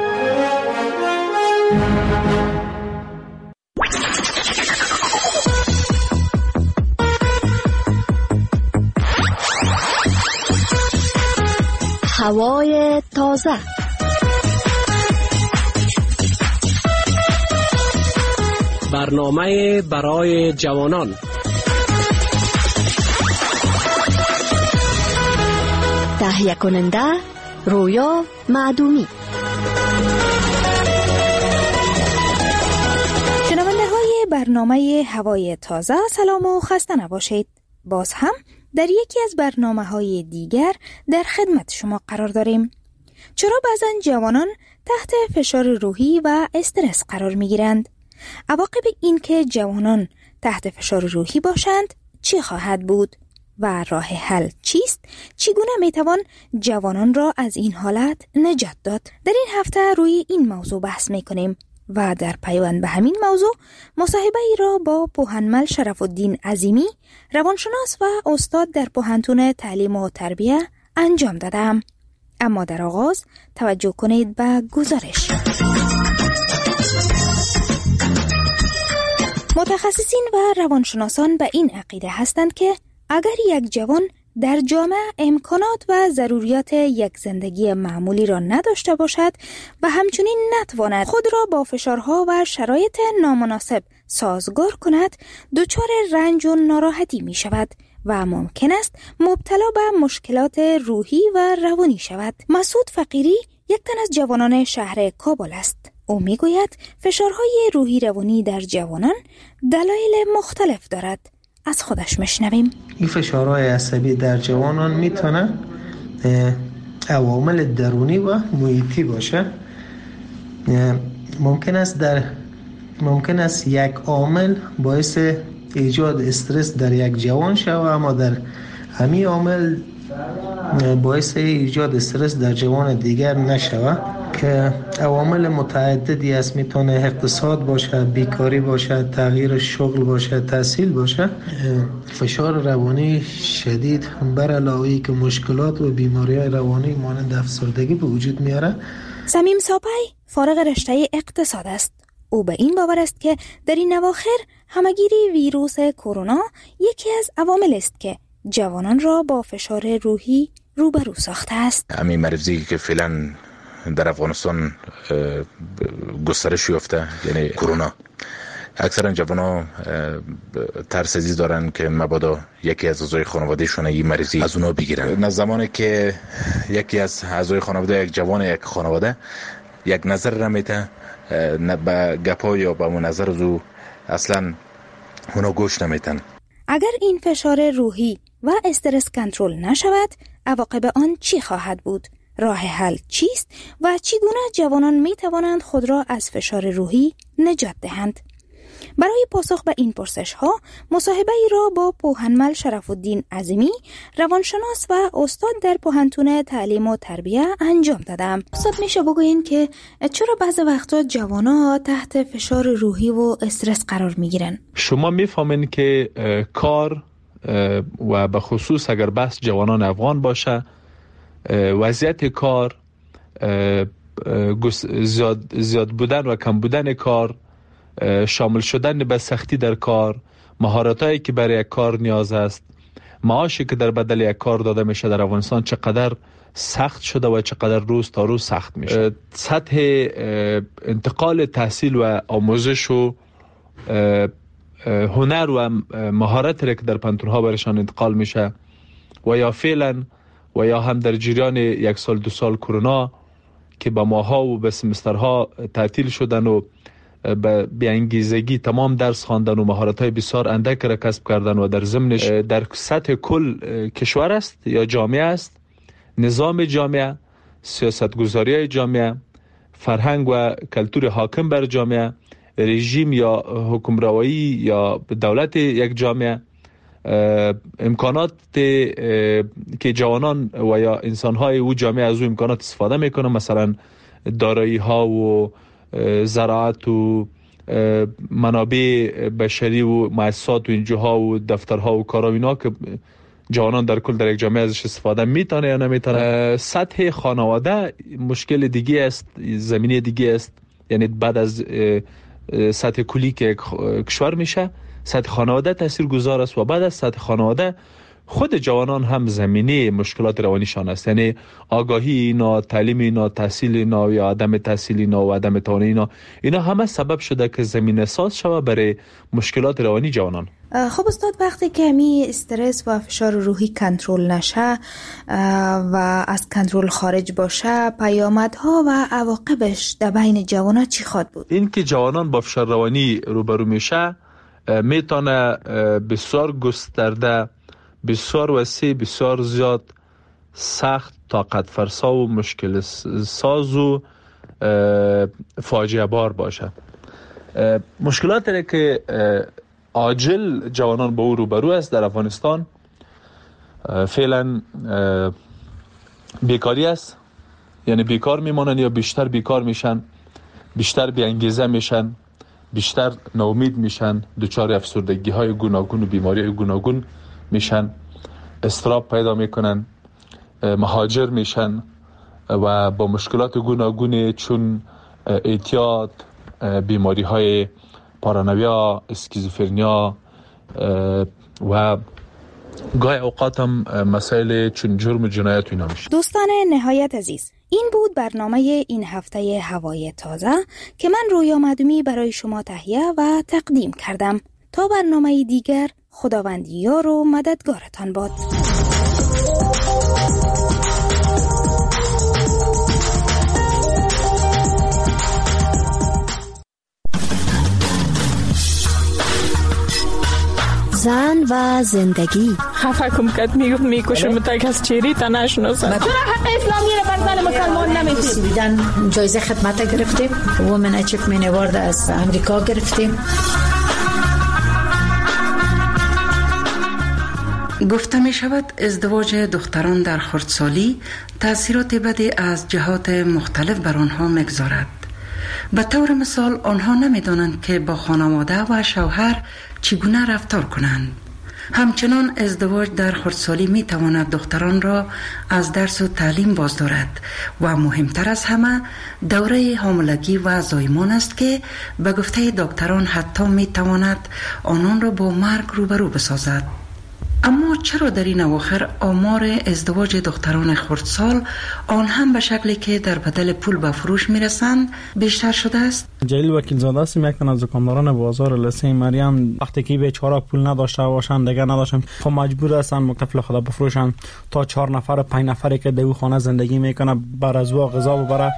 هوای تازه. برنامه برای جوانان. تهیه کننده رویا معدومی. شنونده های برنامه هوای تازه، سلام و خسته نباشید. باز هم در یکی از برنامه های دیگر در خدمت شما قرار داریم. چرا بعضن جوانان تحت فشار روحی و استرس قرار می گیرند؟ عواقب این که جوانان تحت فشار روحی باشند چی خواهد بود؟ و راه حل چیست؟ چگونه می توان جوانان را از این حالت نجات داد؟ در این هفته روی این موضوع بحث می کنیم و در پیوند به همین موضوع مصاحبه ای را با پوهنمل شرف الدین عظیمی، روانشناس و استاد در پوهنتون تعلیم و تربیه انجام دادم. اما در آغاز توجه کنید به گزارش. متخصصین و روانشناسان به این عقیده هستند که اگر یک جوان در جامعه امکانات و ضروریات یک زندگی معمولی را نداشته باشد و همچنین نتواند خود را با فشارها و شرایط نامناسب سازگار کند، دچار رنج و ناراحتی می شود و ممکن است مبتلا به مشکلات روحی و روانی شود. مسعود فقیری یک تن از جوانان شهر کابل است. او می گوید فشارهای روحی روانی در جوانان دلایل مختلف دارد. از خودش مشنویم. این فشارهای عصبی در جوانان میتونه عوامل درونی و محیطی باشه. ممکن است یک عامل باعث ایجاد استرس در یک جوان شود، اما در همین عامل باعث ایجاد استرس در جوان دیگر نشود که عوامل متعددی است. میتونه اقتصاد باشه، بیکاری باشه، تغییر شغل باشه، تحصیل باشه. فشار روانی شدید بر علاوه که مشکلات و بیماری‌های روانی مانند افسردگی به وجود میاره. صمیم ساپی فارغ رشته اقتصاد است. او به این باور است که در این اواخر همگیری ویروس کرونا یکی از عوامل است که جوانان را با فشار روحی روبرو ساخته است. همین مرضی که فعلا در افغانستان گسترش یافته، یعنی کرونا، اکثرا جوان‌ها ترس عزیز دارن که مبادا یکی از اعضای خانوادهشون این مرضی از اونا بگیرن. از زمانی که یکی از اعضای خانواده، یک جوان یک خانواده یک نظر را میده به گپا یا به اون نظر از او اصلا اونا گوش نمیتن. اگر این فشار روحی و استرس کنترل نشود، عواقب آن چی خواهد بود؟ راه حل چیست و چگونه جوانان می توانند خود را از فشار روحی نجات دهند؟ برای پاسخ به این پرسش ها مصاحبه ای را با پوهنمل شرف الدین عظیمی، روانشناس و استاد در پوهنتون تعلیم و تربیه انجام دادم. استاد میشه بگوین که چرا بعضی وقتا جوانا تحت فشار روحی و استرس قرار میگیرن؟ شما میفهمین که کار و به خصوص اگر بحث جوانان افغان باشه، وضعیت کار، زیاد بودن و کم بودن کار، شامل شدن به سختی در کار، مهارتایی که برای یک کار نیاز است، معاشی که در بدل یک کار داده میشه در افغانستان چقدر سخت شده و چقدر روز تا روز سخت میشه. سطح انتقال تحصیل و آموزش و هنر و مهارتی که در پانتون‌ها برشان انتقال میشه و یا فعلا و یا هم در جریان یک سال دو سال کرونا که با ماها و به سمسترها تعطیل شدن و به بی‌انگیزگی تمام درس خواندن و مهارت‌های بسیار اندک را کسب کردن و در ضمنش در سطح کل کشور است یا جامعه است، نظام جامعه، سیاستگذاری جامعه، فرهنگ و کلتور حاکم بر جامعه، رژیم یا حکمرانی یا دولت یک جامعه، امکانات که جوانان و یا انسان‌های او جامعه از او امکانات استفاده میکنن، مثلا دارایی ها و زراعت و منابع بشری و مؤسسات و اینجاها و دفترها و کارا اینا که جوانان در کل در یک جامعه ازش استفاده میتونه یا نمیتونه. سطح خانواده مشکل دیگه است، زمینه دیگه است. یعنی بعد از سطح کلی که کشور میشه، سطح خانواده تاثیرگذار است و بعد از سطح خانواده خود جوانان هم زمینه مشکلات روانیشان است. یعنی آگاهی اینا، تعلیم اینا، تحصیل اینا یا عدم تحصیل اینا و عدم توانایی اینا همه سبب شده که زمینه ساز شود برای مشکلات روانی جوانان. خب استاد، وقتی که می استرس و فشار روحی کنترل نشه و از کنترل خارج باشه، پیامدها و عواقبش در بین جوانان چی خواهد بود؟ این که جوانان با فشار روانی روبرو میشه میتونه بسیار گسترده، بسیار وسیع، بسیار زیاد، سخت، طاقت فرسا و مشکل ساز و فاجعه بار باشه. مشکلاتی که عاجل جوانان با او روبرو است در افغانستان فعلا بیکاری است. یعنی بیکار میمانن یا بیشتر بیکار میشن، بیشتر بی‌انگیزه میشن، بیشتر ناامید میشن، دچار افسردگی های گوناگون و بیماری های گوناگون میشن، اضطراب پیدا میکنن، مهاجر میشن و با مشکلات گوناگون چون اعتیاد، بیماری های پارانویا، اسکیزوفرنیا و گاهی اوقات هم مسائل چون جرم و جنایت اینا میشه. دوستان نهایت عزیز، این بود برنامه این هفته هوای تازه که من رویا معدومی برای شما تهیه و تقدیم کردم. تا برنامه دیگر، خداوند یار و مددگارتان باد. زن و زندگی. خفه کم کد میگفت میکشم تا از چیری تا نشناسم. چرا حق اسلامی را بر زن مسلمان نمیدید؟ دیدن جایزه خدمت گرفتیم، وومن اچیومنت اوارد از امریکا گرفتیم. گفته می شود ازدواج دختران در خردسالی تأثیرات بدی از جهات مختلف بر آنها میگذارد. به طور مثال آنها نمیدانند که با خانواده و شوهر چگونه رفتار کنند. همچنان ازدواج در خردسالی می تواند دختران را از درس و تعلیم باز دارد و مهمتر از همه دوره حاملگی و زایمان است که به گفته دکتران حتی می تواند آنان را با مرگ روبرو بسازد. اما چرا در این اواخر آمار ازدواج دختران خردسال آن هم به شکلی که در بدل پول به فروش میرسند بیشتر شده است؟ جلیل وکیل زاده است، یک تن از دکانداران بازار لسه مریم. وقتی که بیچاره پول نداشته باشن دیگه نداشتن، خب مجبور هستن مکتفل خدا بفروشن تا 4 نفر 5 نفری که در او خانه زندگی میکنه بر از او غذا ببره.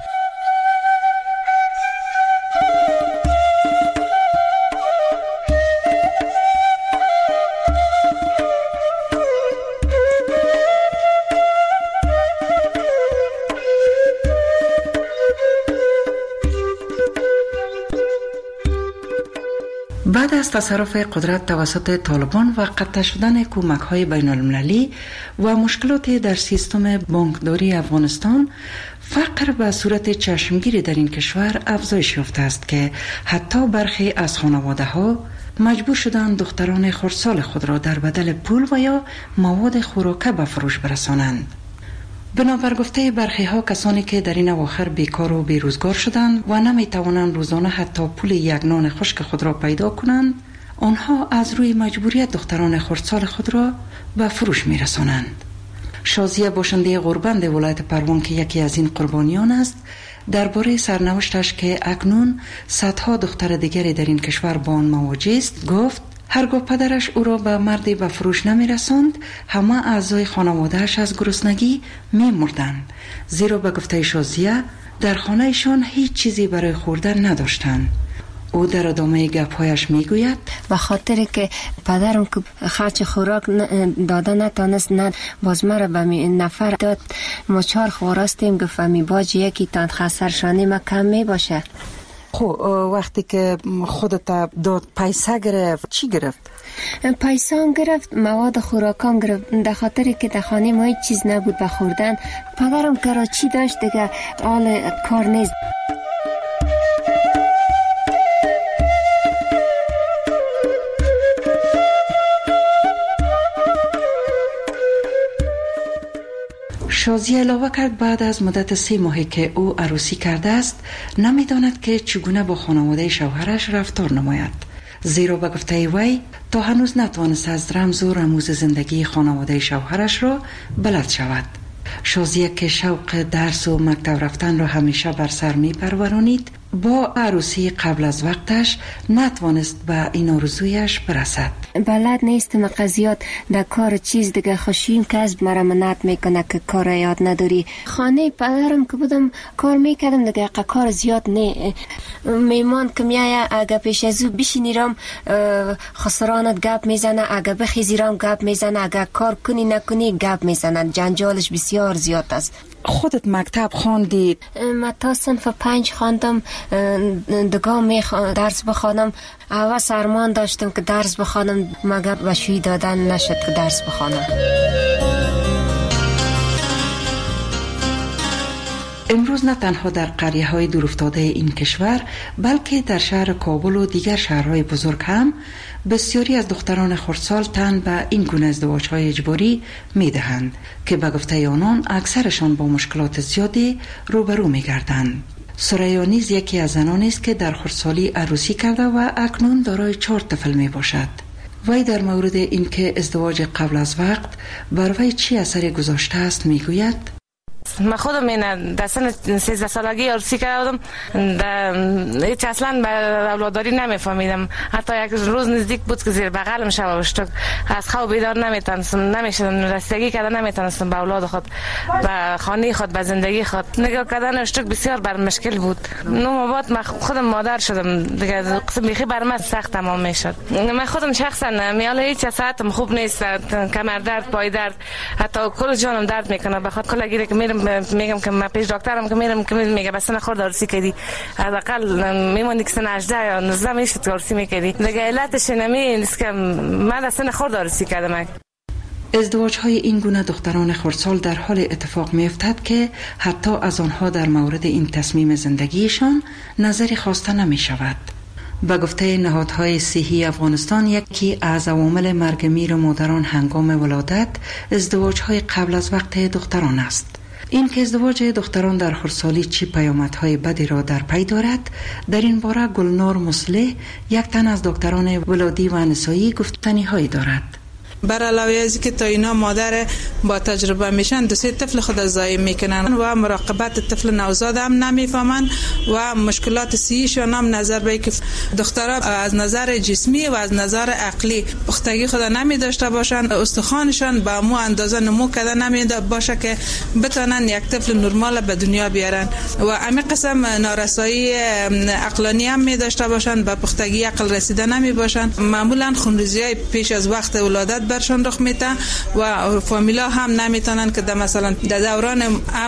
بعد از تصرف قدرت توسط طالبان و قطع شدن کمک‌های بین‌المللی و مشکلات در سیستم بانکداری افغانستان، فقر به صورت چشمگیری در این کشور افزایش یافته است که حتی برخی از خانواده‌ها مجبور شدند دختران خردسال خود را در بدل پول و یا مواد خوراکه به فروش برسانند. بنابر گفته برخی ها، کسانی که در این اواخر بیکار و بیروزگار شدند و نمی توانند روزانه حتی پول یک نان خشک خود را پیدا کنند، آنها از روی مجبوریت دختران خردسال خود را به فروش می رسانند. شازیه باشنده غربند ولایت پروان که یکی از این قربانیان است، درباره سرنوشتش که اکنون صدها دختر دیگری در این کشور با آن مواجه است گفت: هرگاه پدرش او را به مردی به فروش نمی رساند، همه اعضای خانوادهش از گرسنگی می مردند، زیرا به گفته شازیه در خانهشان هیچ چیزی برای خوردن نداشتند. او در ادامه گپ‌هایش میگوید به خاطر که پدرم که خرچ خوراک داده نتانست، نه باز مرا به نفر داد. ما 4 خواراستیم، گفت می باج یکی تان خسرشانی ما کم می باشه. خب وقتی که خودت داد پیسه گرفت چی گرفت؟ پیسه هم گرفت، مواد خوراکام گرفت، در خاطر که در خانه ما هیچ چیز نبود به خوردن. پدرم کراچی داشت دیگه، حال کار نیست. شازیه علاوه کرد بعد از مدت 3 ماهی که او عروسی کرده است نمیداند که چگونه با خانواده شوهرش رفتار نماید، زیرا به گفته وی تا هنوز نتوانست از رمز و رموز زندگی خانواده شوهرش را بلد شود. شازیه که شوق درس و مکتب رفتن را همیشه بر سر می پرورانید، با عروسی قبل از وقتش نتوانست به این آرزویش برسد. بلد نیستم قضیات در کار چیز دیگه، خوشیم که از مرا منعت میکنه که کار یاد نداری. خانه پدرم که بودم کار میکردم دیگه، کار زیاد نه. میمان که میایه اگه پیش از او بشینیرم خسرانت گپ میزنه، اگه بخیزیرم گپ میزنه، اگه کار کنی نکنی گپ میزنه. جنجالش بسیار زیاد است. خودت مکتب خواندی؟ من تا صنف 5 خواندم، دگاه درس بخوانم. اول سرمان داشتم که درس بخوانم، مگر بشوی دادن نشد که درس بخوانم. امروز نه تنها در قریه‌های دورافتاده این کشور بلکه در شهر کابل و دیگر شهرهای بزرگ هم بسیاری از دختران خردسال تن به این گونه ازدواج‌های اجباری می‌دهند که به گفته آنان اکثرشان با مشکلات زیادی روبرو می‌گردند. سریا نیز یکی از زنانی است که در خردسالی عروسی کرده و اکنون دارای 4 طفل میباشد. وی در مورد اینکه ازدواج قبل از وقت بر وی چی اثری گذاشته است میگوید: من خودم این در سن 13 سالگی عروسی کردم، هیچ اصلا به اولاداری نمیفهمیدم. حتی یک روز نزدیک بود که زیر بغلم شب اشتک از خواب بیدار نمیشدم، رسیدگی کردن نمیتونستم به اولاد خود، به خانه خود، به زندگی خود. نگاه کردن اشتک بسیار بر مشکل بود. 9 ماه بعد من خودم مادر شدم دیگه، قسم بیخی بر من سخت تمام میشد. من خودم شخصا میاله هیچ ساعتم خوب نیست، کمر درد، پای درد، حتی کل جانم درد میکنه. بخاطر کلاگیری که میگم که من پیش دکترم که میرم که میگه بس نخورد عروسی کردی، حداقل میموندی که سن 18 یا 19 میشد عروسی میکردی دیگه. علتش نیست که من اصلا نخورد عروسی کردم. ازدواج‌های این گونه دختران خردسال در حال اتفاق می‌افتد که حتی از آنها در مورد این تصمیم زندگیشان نظری خواسته نمی‌شود. به گفته نهادهای صحی افغانستان، یکی از عوامل مرگ میر مادران هنگام ولادت ازدواج‌های قبل از وقت دختران است. این که ازدواج دختران در خردسالی چی پیامدهای بدی را در پی دارد، در این باره گلنار مصلح، یک تن از دکتران ولادی و نسایی، گفتنی‌هایی دارد. بر علاوه از که تا اینا مادر با تجربه میشن 2-3 طفل خود ضایع میکنن و مراقبت طفل نوزاد هم نمیفهمن و مشکلات صحیشون هم نظر به که دخترها از نظر جسمی و از نظر عقلی پختگی خود نمی داشته باشن، استخوانشان به مو اندازه نمو کرده نمیده باشه که بتونن یک طفل نرمال به دنیا بیارن و همین قسم نارسایی عقلانی هم می داشته باشن، به پختگی عقل رسیده نمی باشن. معمولا خونریزی‌های پیش از وقت ولادت برشان رخ میده و فامیلا هم نمیتونن که مثلا در دوران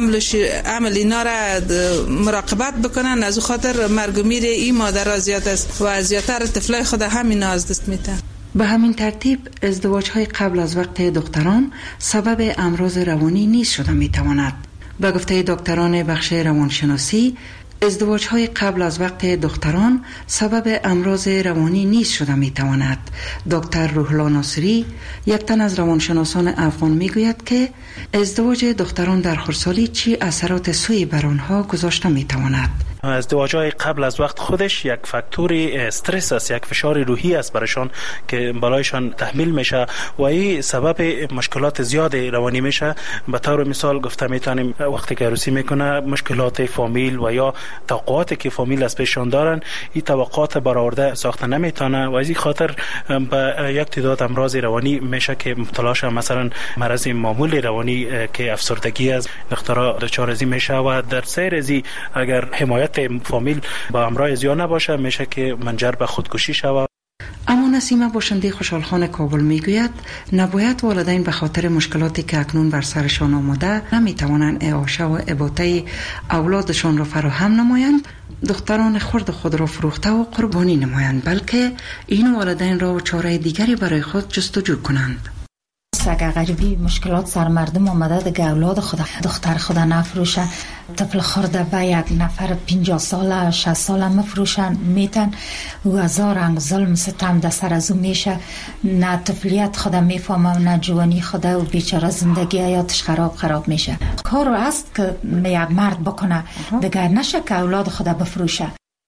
عمل اینا را مراقبت بکنن. از خاطر مرگ و میر این مادرها زیاد است و زیادتر طفلای خود همین از دست میدن. به همین ترتیب ازدواج‌های قبل از وقت دختران سبب امراض روانی نیز شده میتواند. به گفته دکتران بخش روانشناسی، ازدواج‌های قبل از وقت دختران سبب امراض روانی نیز شده میتواند. دکتر روح‌الله ناصری، یک تن از روانشناسان افغان، میگوید که ازدواج دختران در خردسالی چی اثرات سوئی بر آنها گذاشته میتواند. ازدواج‌های قبل از وقت خودش یک فاکتور استرس است، یک فشار روحی است برایشان که بالایشان تحمیل میشه و این سبب مشکلات زیاد روانی میشه. به طور مثال گفته میتونیم وقتی که عروسی میکنه مشکلات فامیل و یا توقعاتی که فامیل از پیششان دارن، این توقعات برآورده ساخته نمیتونه و از این خاطر به یک تعداد امراض روانی میشه که مبتلا شه. مثلا مرض معمول روانی که افسردگی از دخترها دچار از این میشه و در سیر از اگر حمایت عضویت فامیل با همراه زیاد نباشه میشه که منجر به خودکشی شود. اما نسیمه باشنده خوشحالخان کابل میگوید نباید والدین به خاطر مشکلاتی که اکنون بر سرشان آمده نمیتوانند اعاشه و اباطه اولادشان را فراهم نمایند، دختران خرد خود را فروخته و قربانی نمایند، بلکه این والدین را چاره دیگری برای خود جستجو کنند. اگر غریبی مشکلات سر مردم آمده دیگه اولاد خود دختر خود نفروشه، طفل خورده به یک نفر 50 ساله 60 ساله مفروشن میتن و هزار رنگ ظلم ستم در سر از او میشه، نه طفلیت خود میفهمه نه جوانی خود و بیچاره زندگی حیاتش خراب میشه. کار است که یک مرد بکنه دیگه نشه که اولاد خود بفروشه.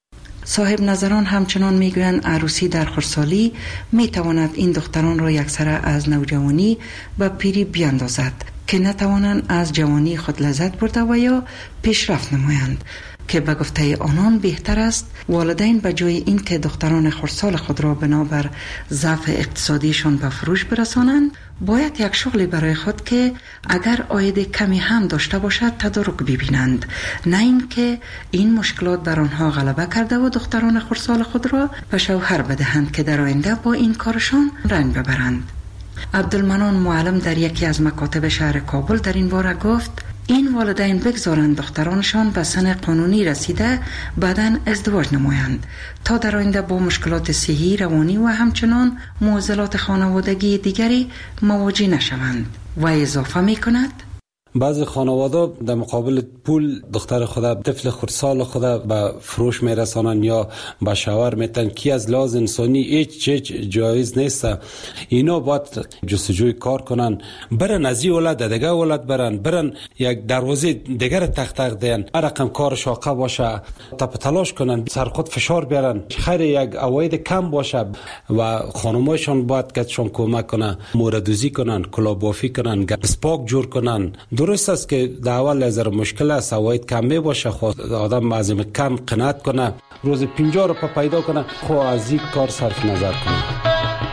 صاحب نظران همچنان میگویند عروسی در خردسالی میتواند این دختران را یکسره از نوجوانی و پیری بیاندازد که نتوانند از جوانی خود لذت برده و یا پیشرفت نمایند، که به گفته آنان بهتر است والدین به جای این که دختران خردسال خود را بنابر ضعف اقتصادیشان به فروش برسانند، باید یک شغلی برای خود که اگر عاید کمی هم داشته باشد تدارک ببینند، نه این که این مشکلات بر آنها غلبه کرده و دختران خردسال خود را به شوهر بدهند که در آینده با این کارشان رنج ببرند. عبدالمنان معلم در یکی از مکاتب شهر کابل در این باره گفت این والدین بگذارند دخترانشان به سن قانونی رسیده بعداً ازدواج نمایند تا در آینده با مشکلات صحی، روانی و همچنان معضلات خانوادگی دیگری مواجه نشوند. و اضافه می کند بعضی خانواده در مقابل پول دختر خود طفل خردسال خود به فروش میرسانن یا به شوهر میتن که از لحاظ انسانی هیچ جایز نیست. اینا باید جستجوی کار کنن، برن از این ولد دیگه ولد برن یک دروازه دیگر تق دین، رقم کار شاقه باشه، تلاش کنن، سر خود فشار بیارن، خیر یک عواید کم باشه و خانمایشان باید کتشان کمک کنن، موردوزی کنن، کلابافی کنن، اسپاک جور کنن. درست است که در اول از مشکل است، عواید کم می باشه، خود آدم معظم کم قناعت کنه، روز 50 روپیه پیدا کنه، خود از این کار صرف نظر کنه.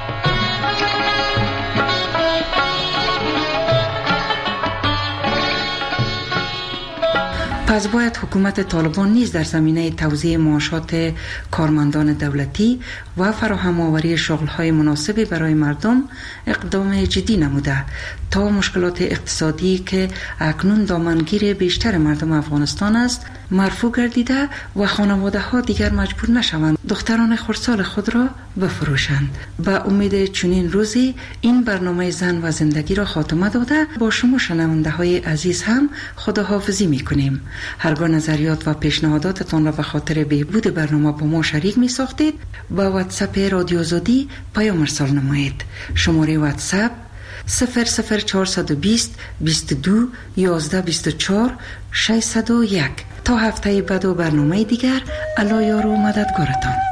پس باید حکومت طالبان نیز در زمینه توزیع معاشات کارمندان دولتی و فراهم آوری شغل‌های مناسبی برای مردم اقدام جدی نموده تا مشکلات اقتصادی که اکنون دامنگیر بیشتر مردم افغانستان است مرفوع گردیده و خانواده‌ها دیگر مجبور نشوند دختران خردسال خود را بفروشند. به امید چنین روزی این برنامه زن و زندگی را خاتمه داده با شما شنونده‌های عزیز هم خداحافظی می‌کنیم. هرگاه نظریات و پیشنهاداتتان را به خاطر بهبود برنامه با ما شریک می ساختید با واتساپ رادیو آزادی پیام ارسال نمایید. شماره واتساپ 00420 22 11 24 601. تا هفته بعد و برنامه دیگر، الله یار و مددگارتان.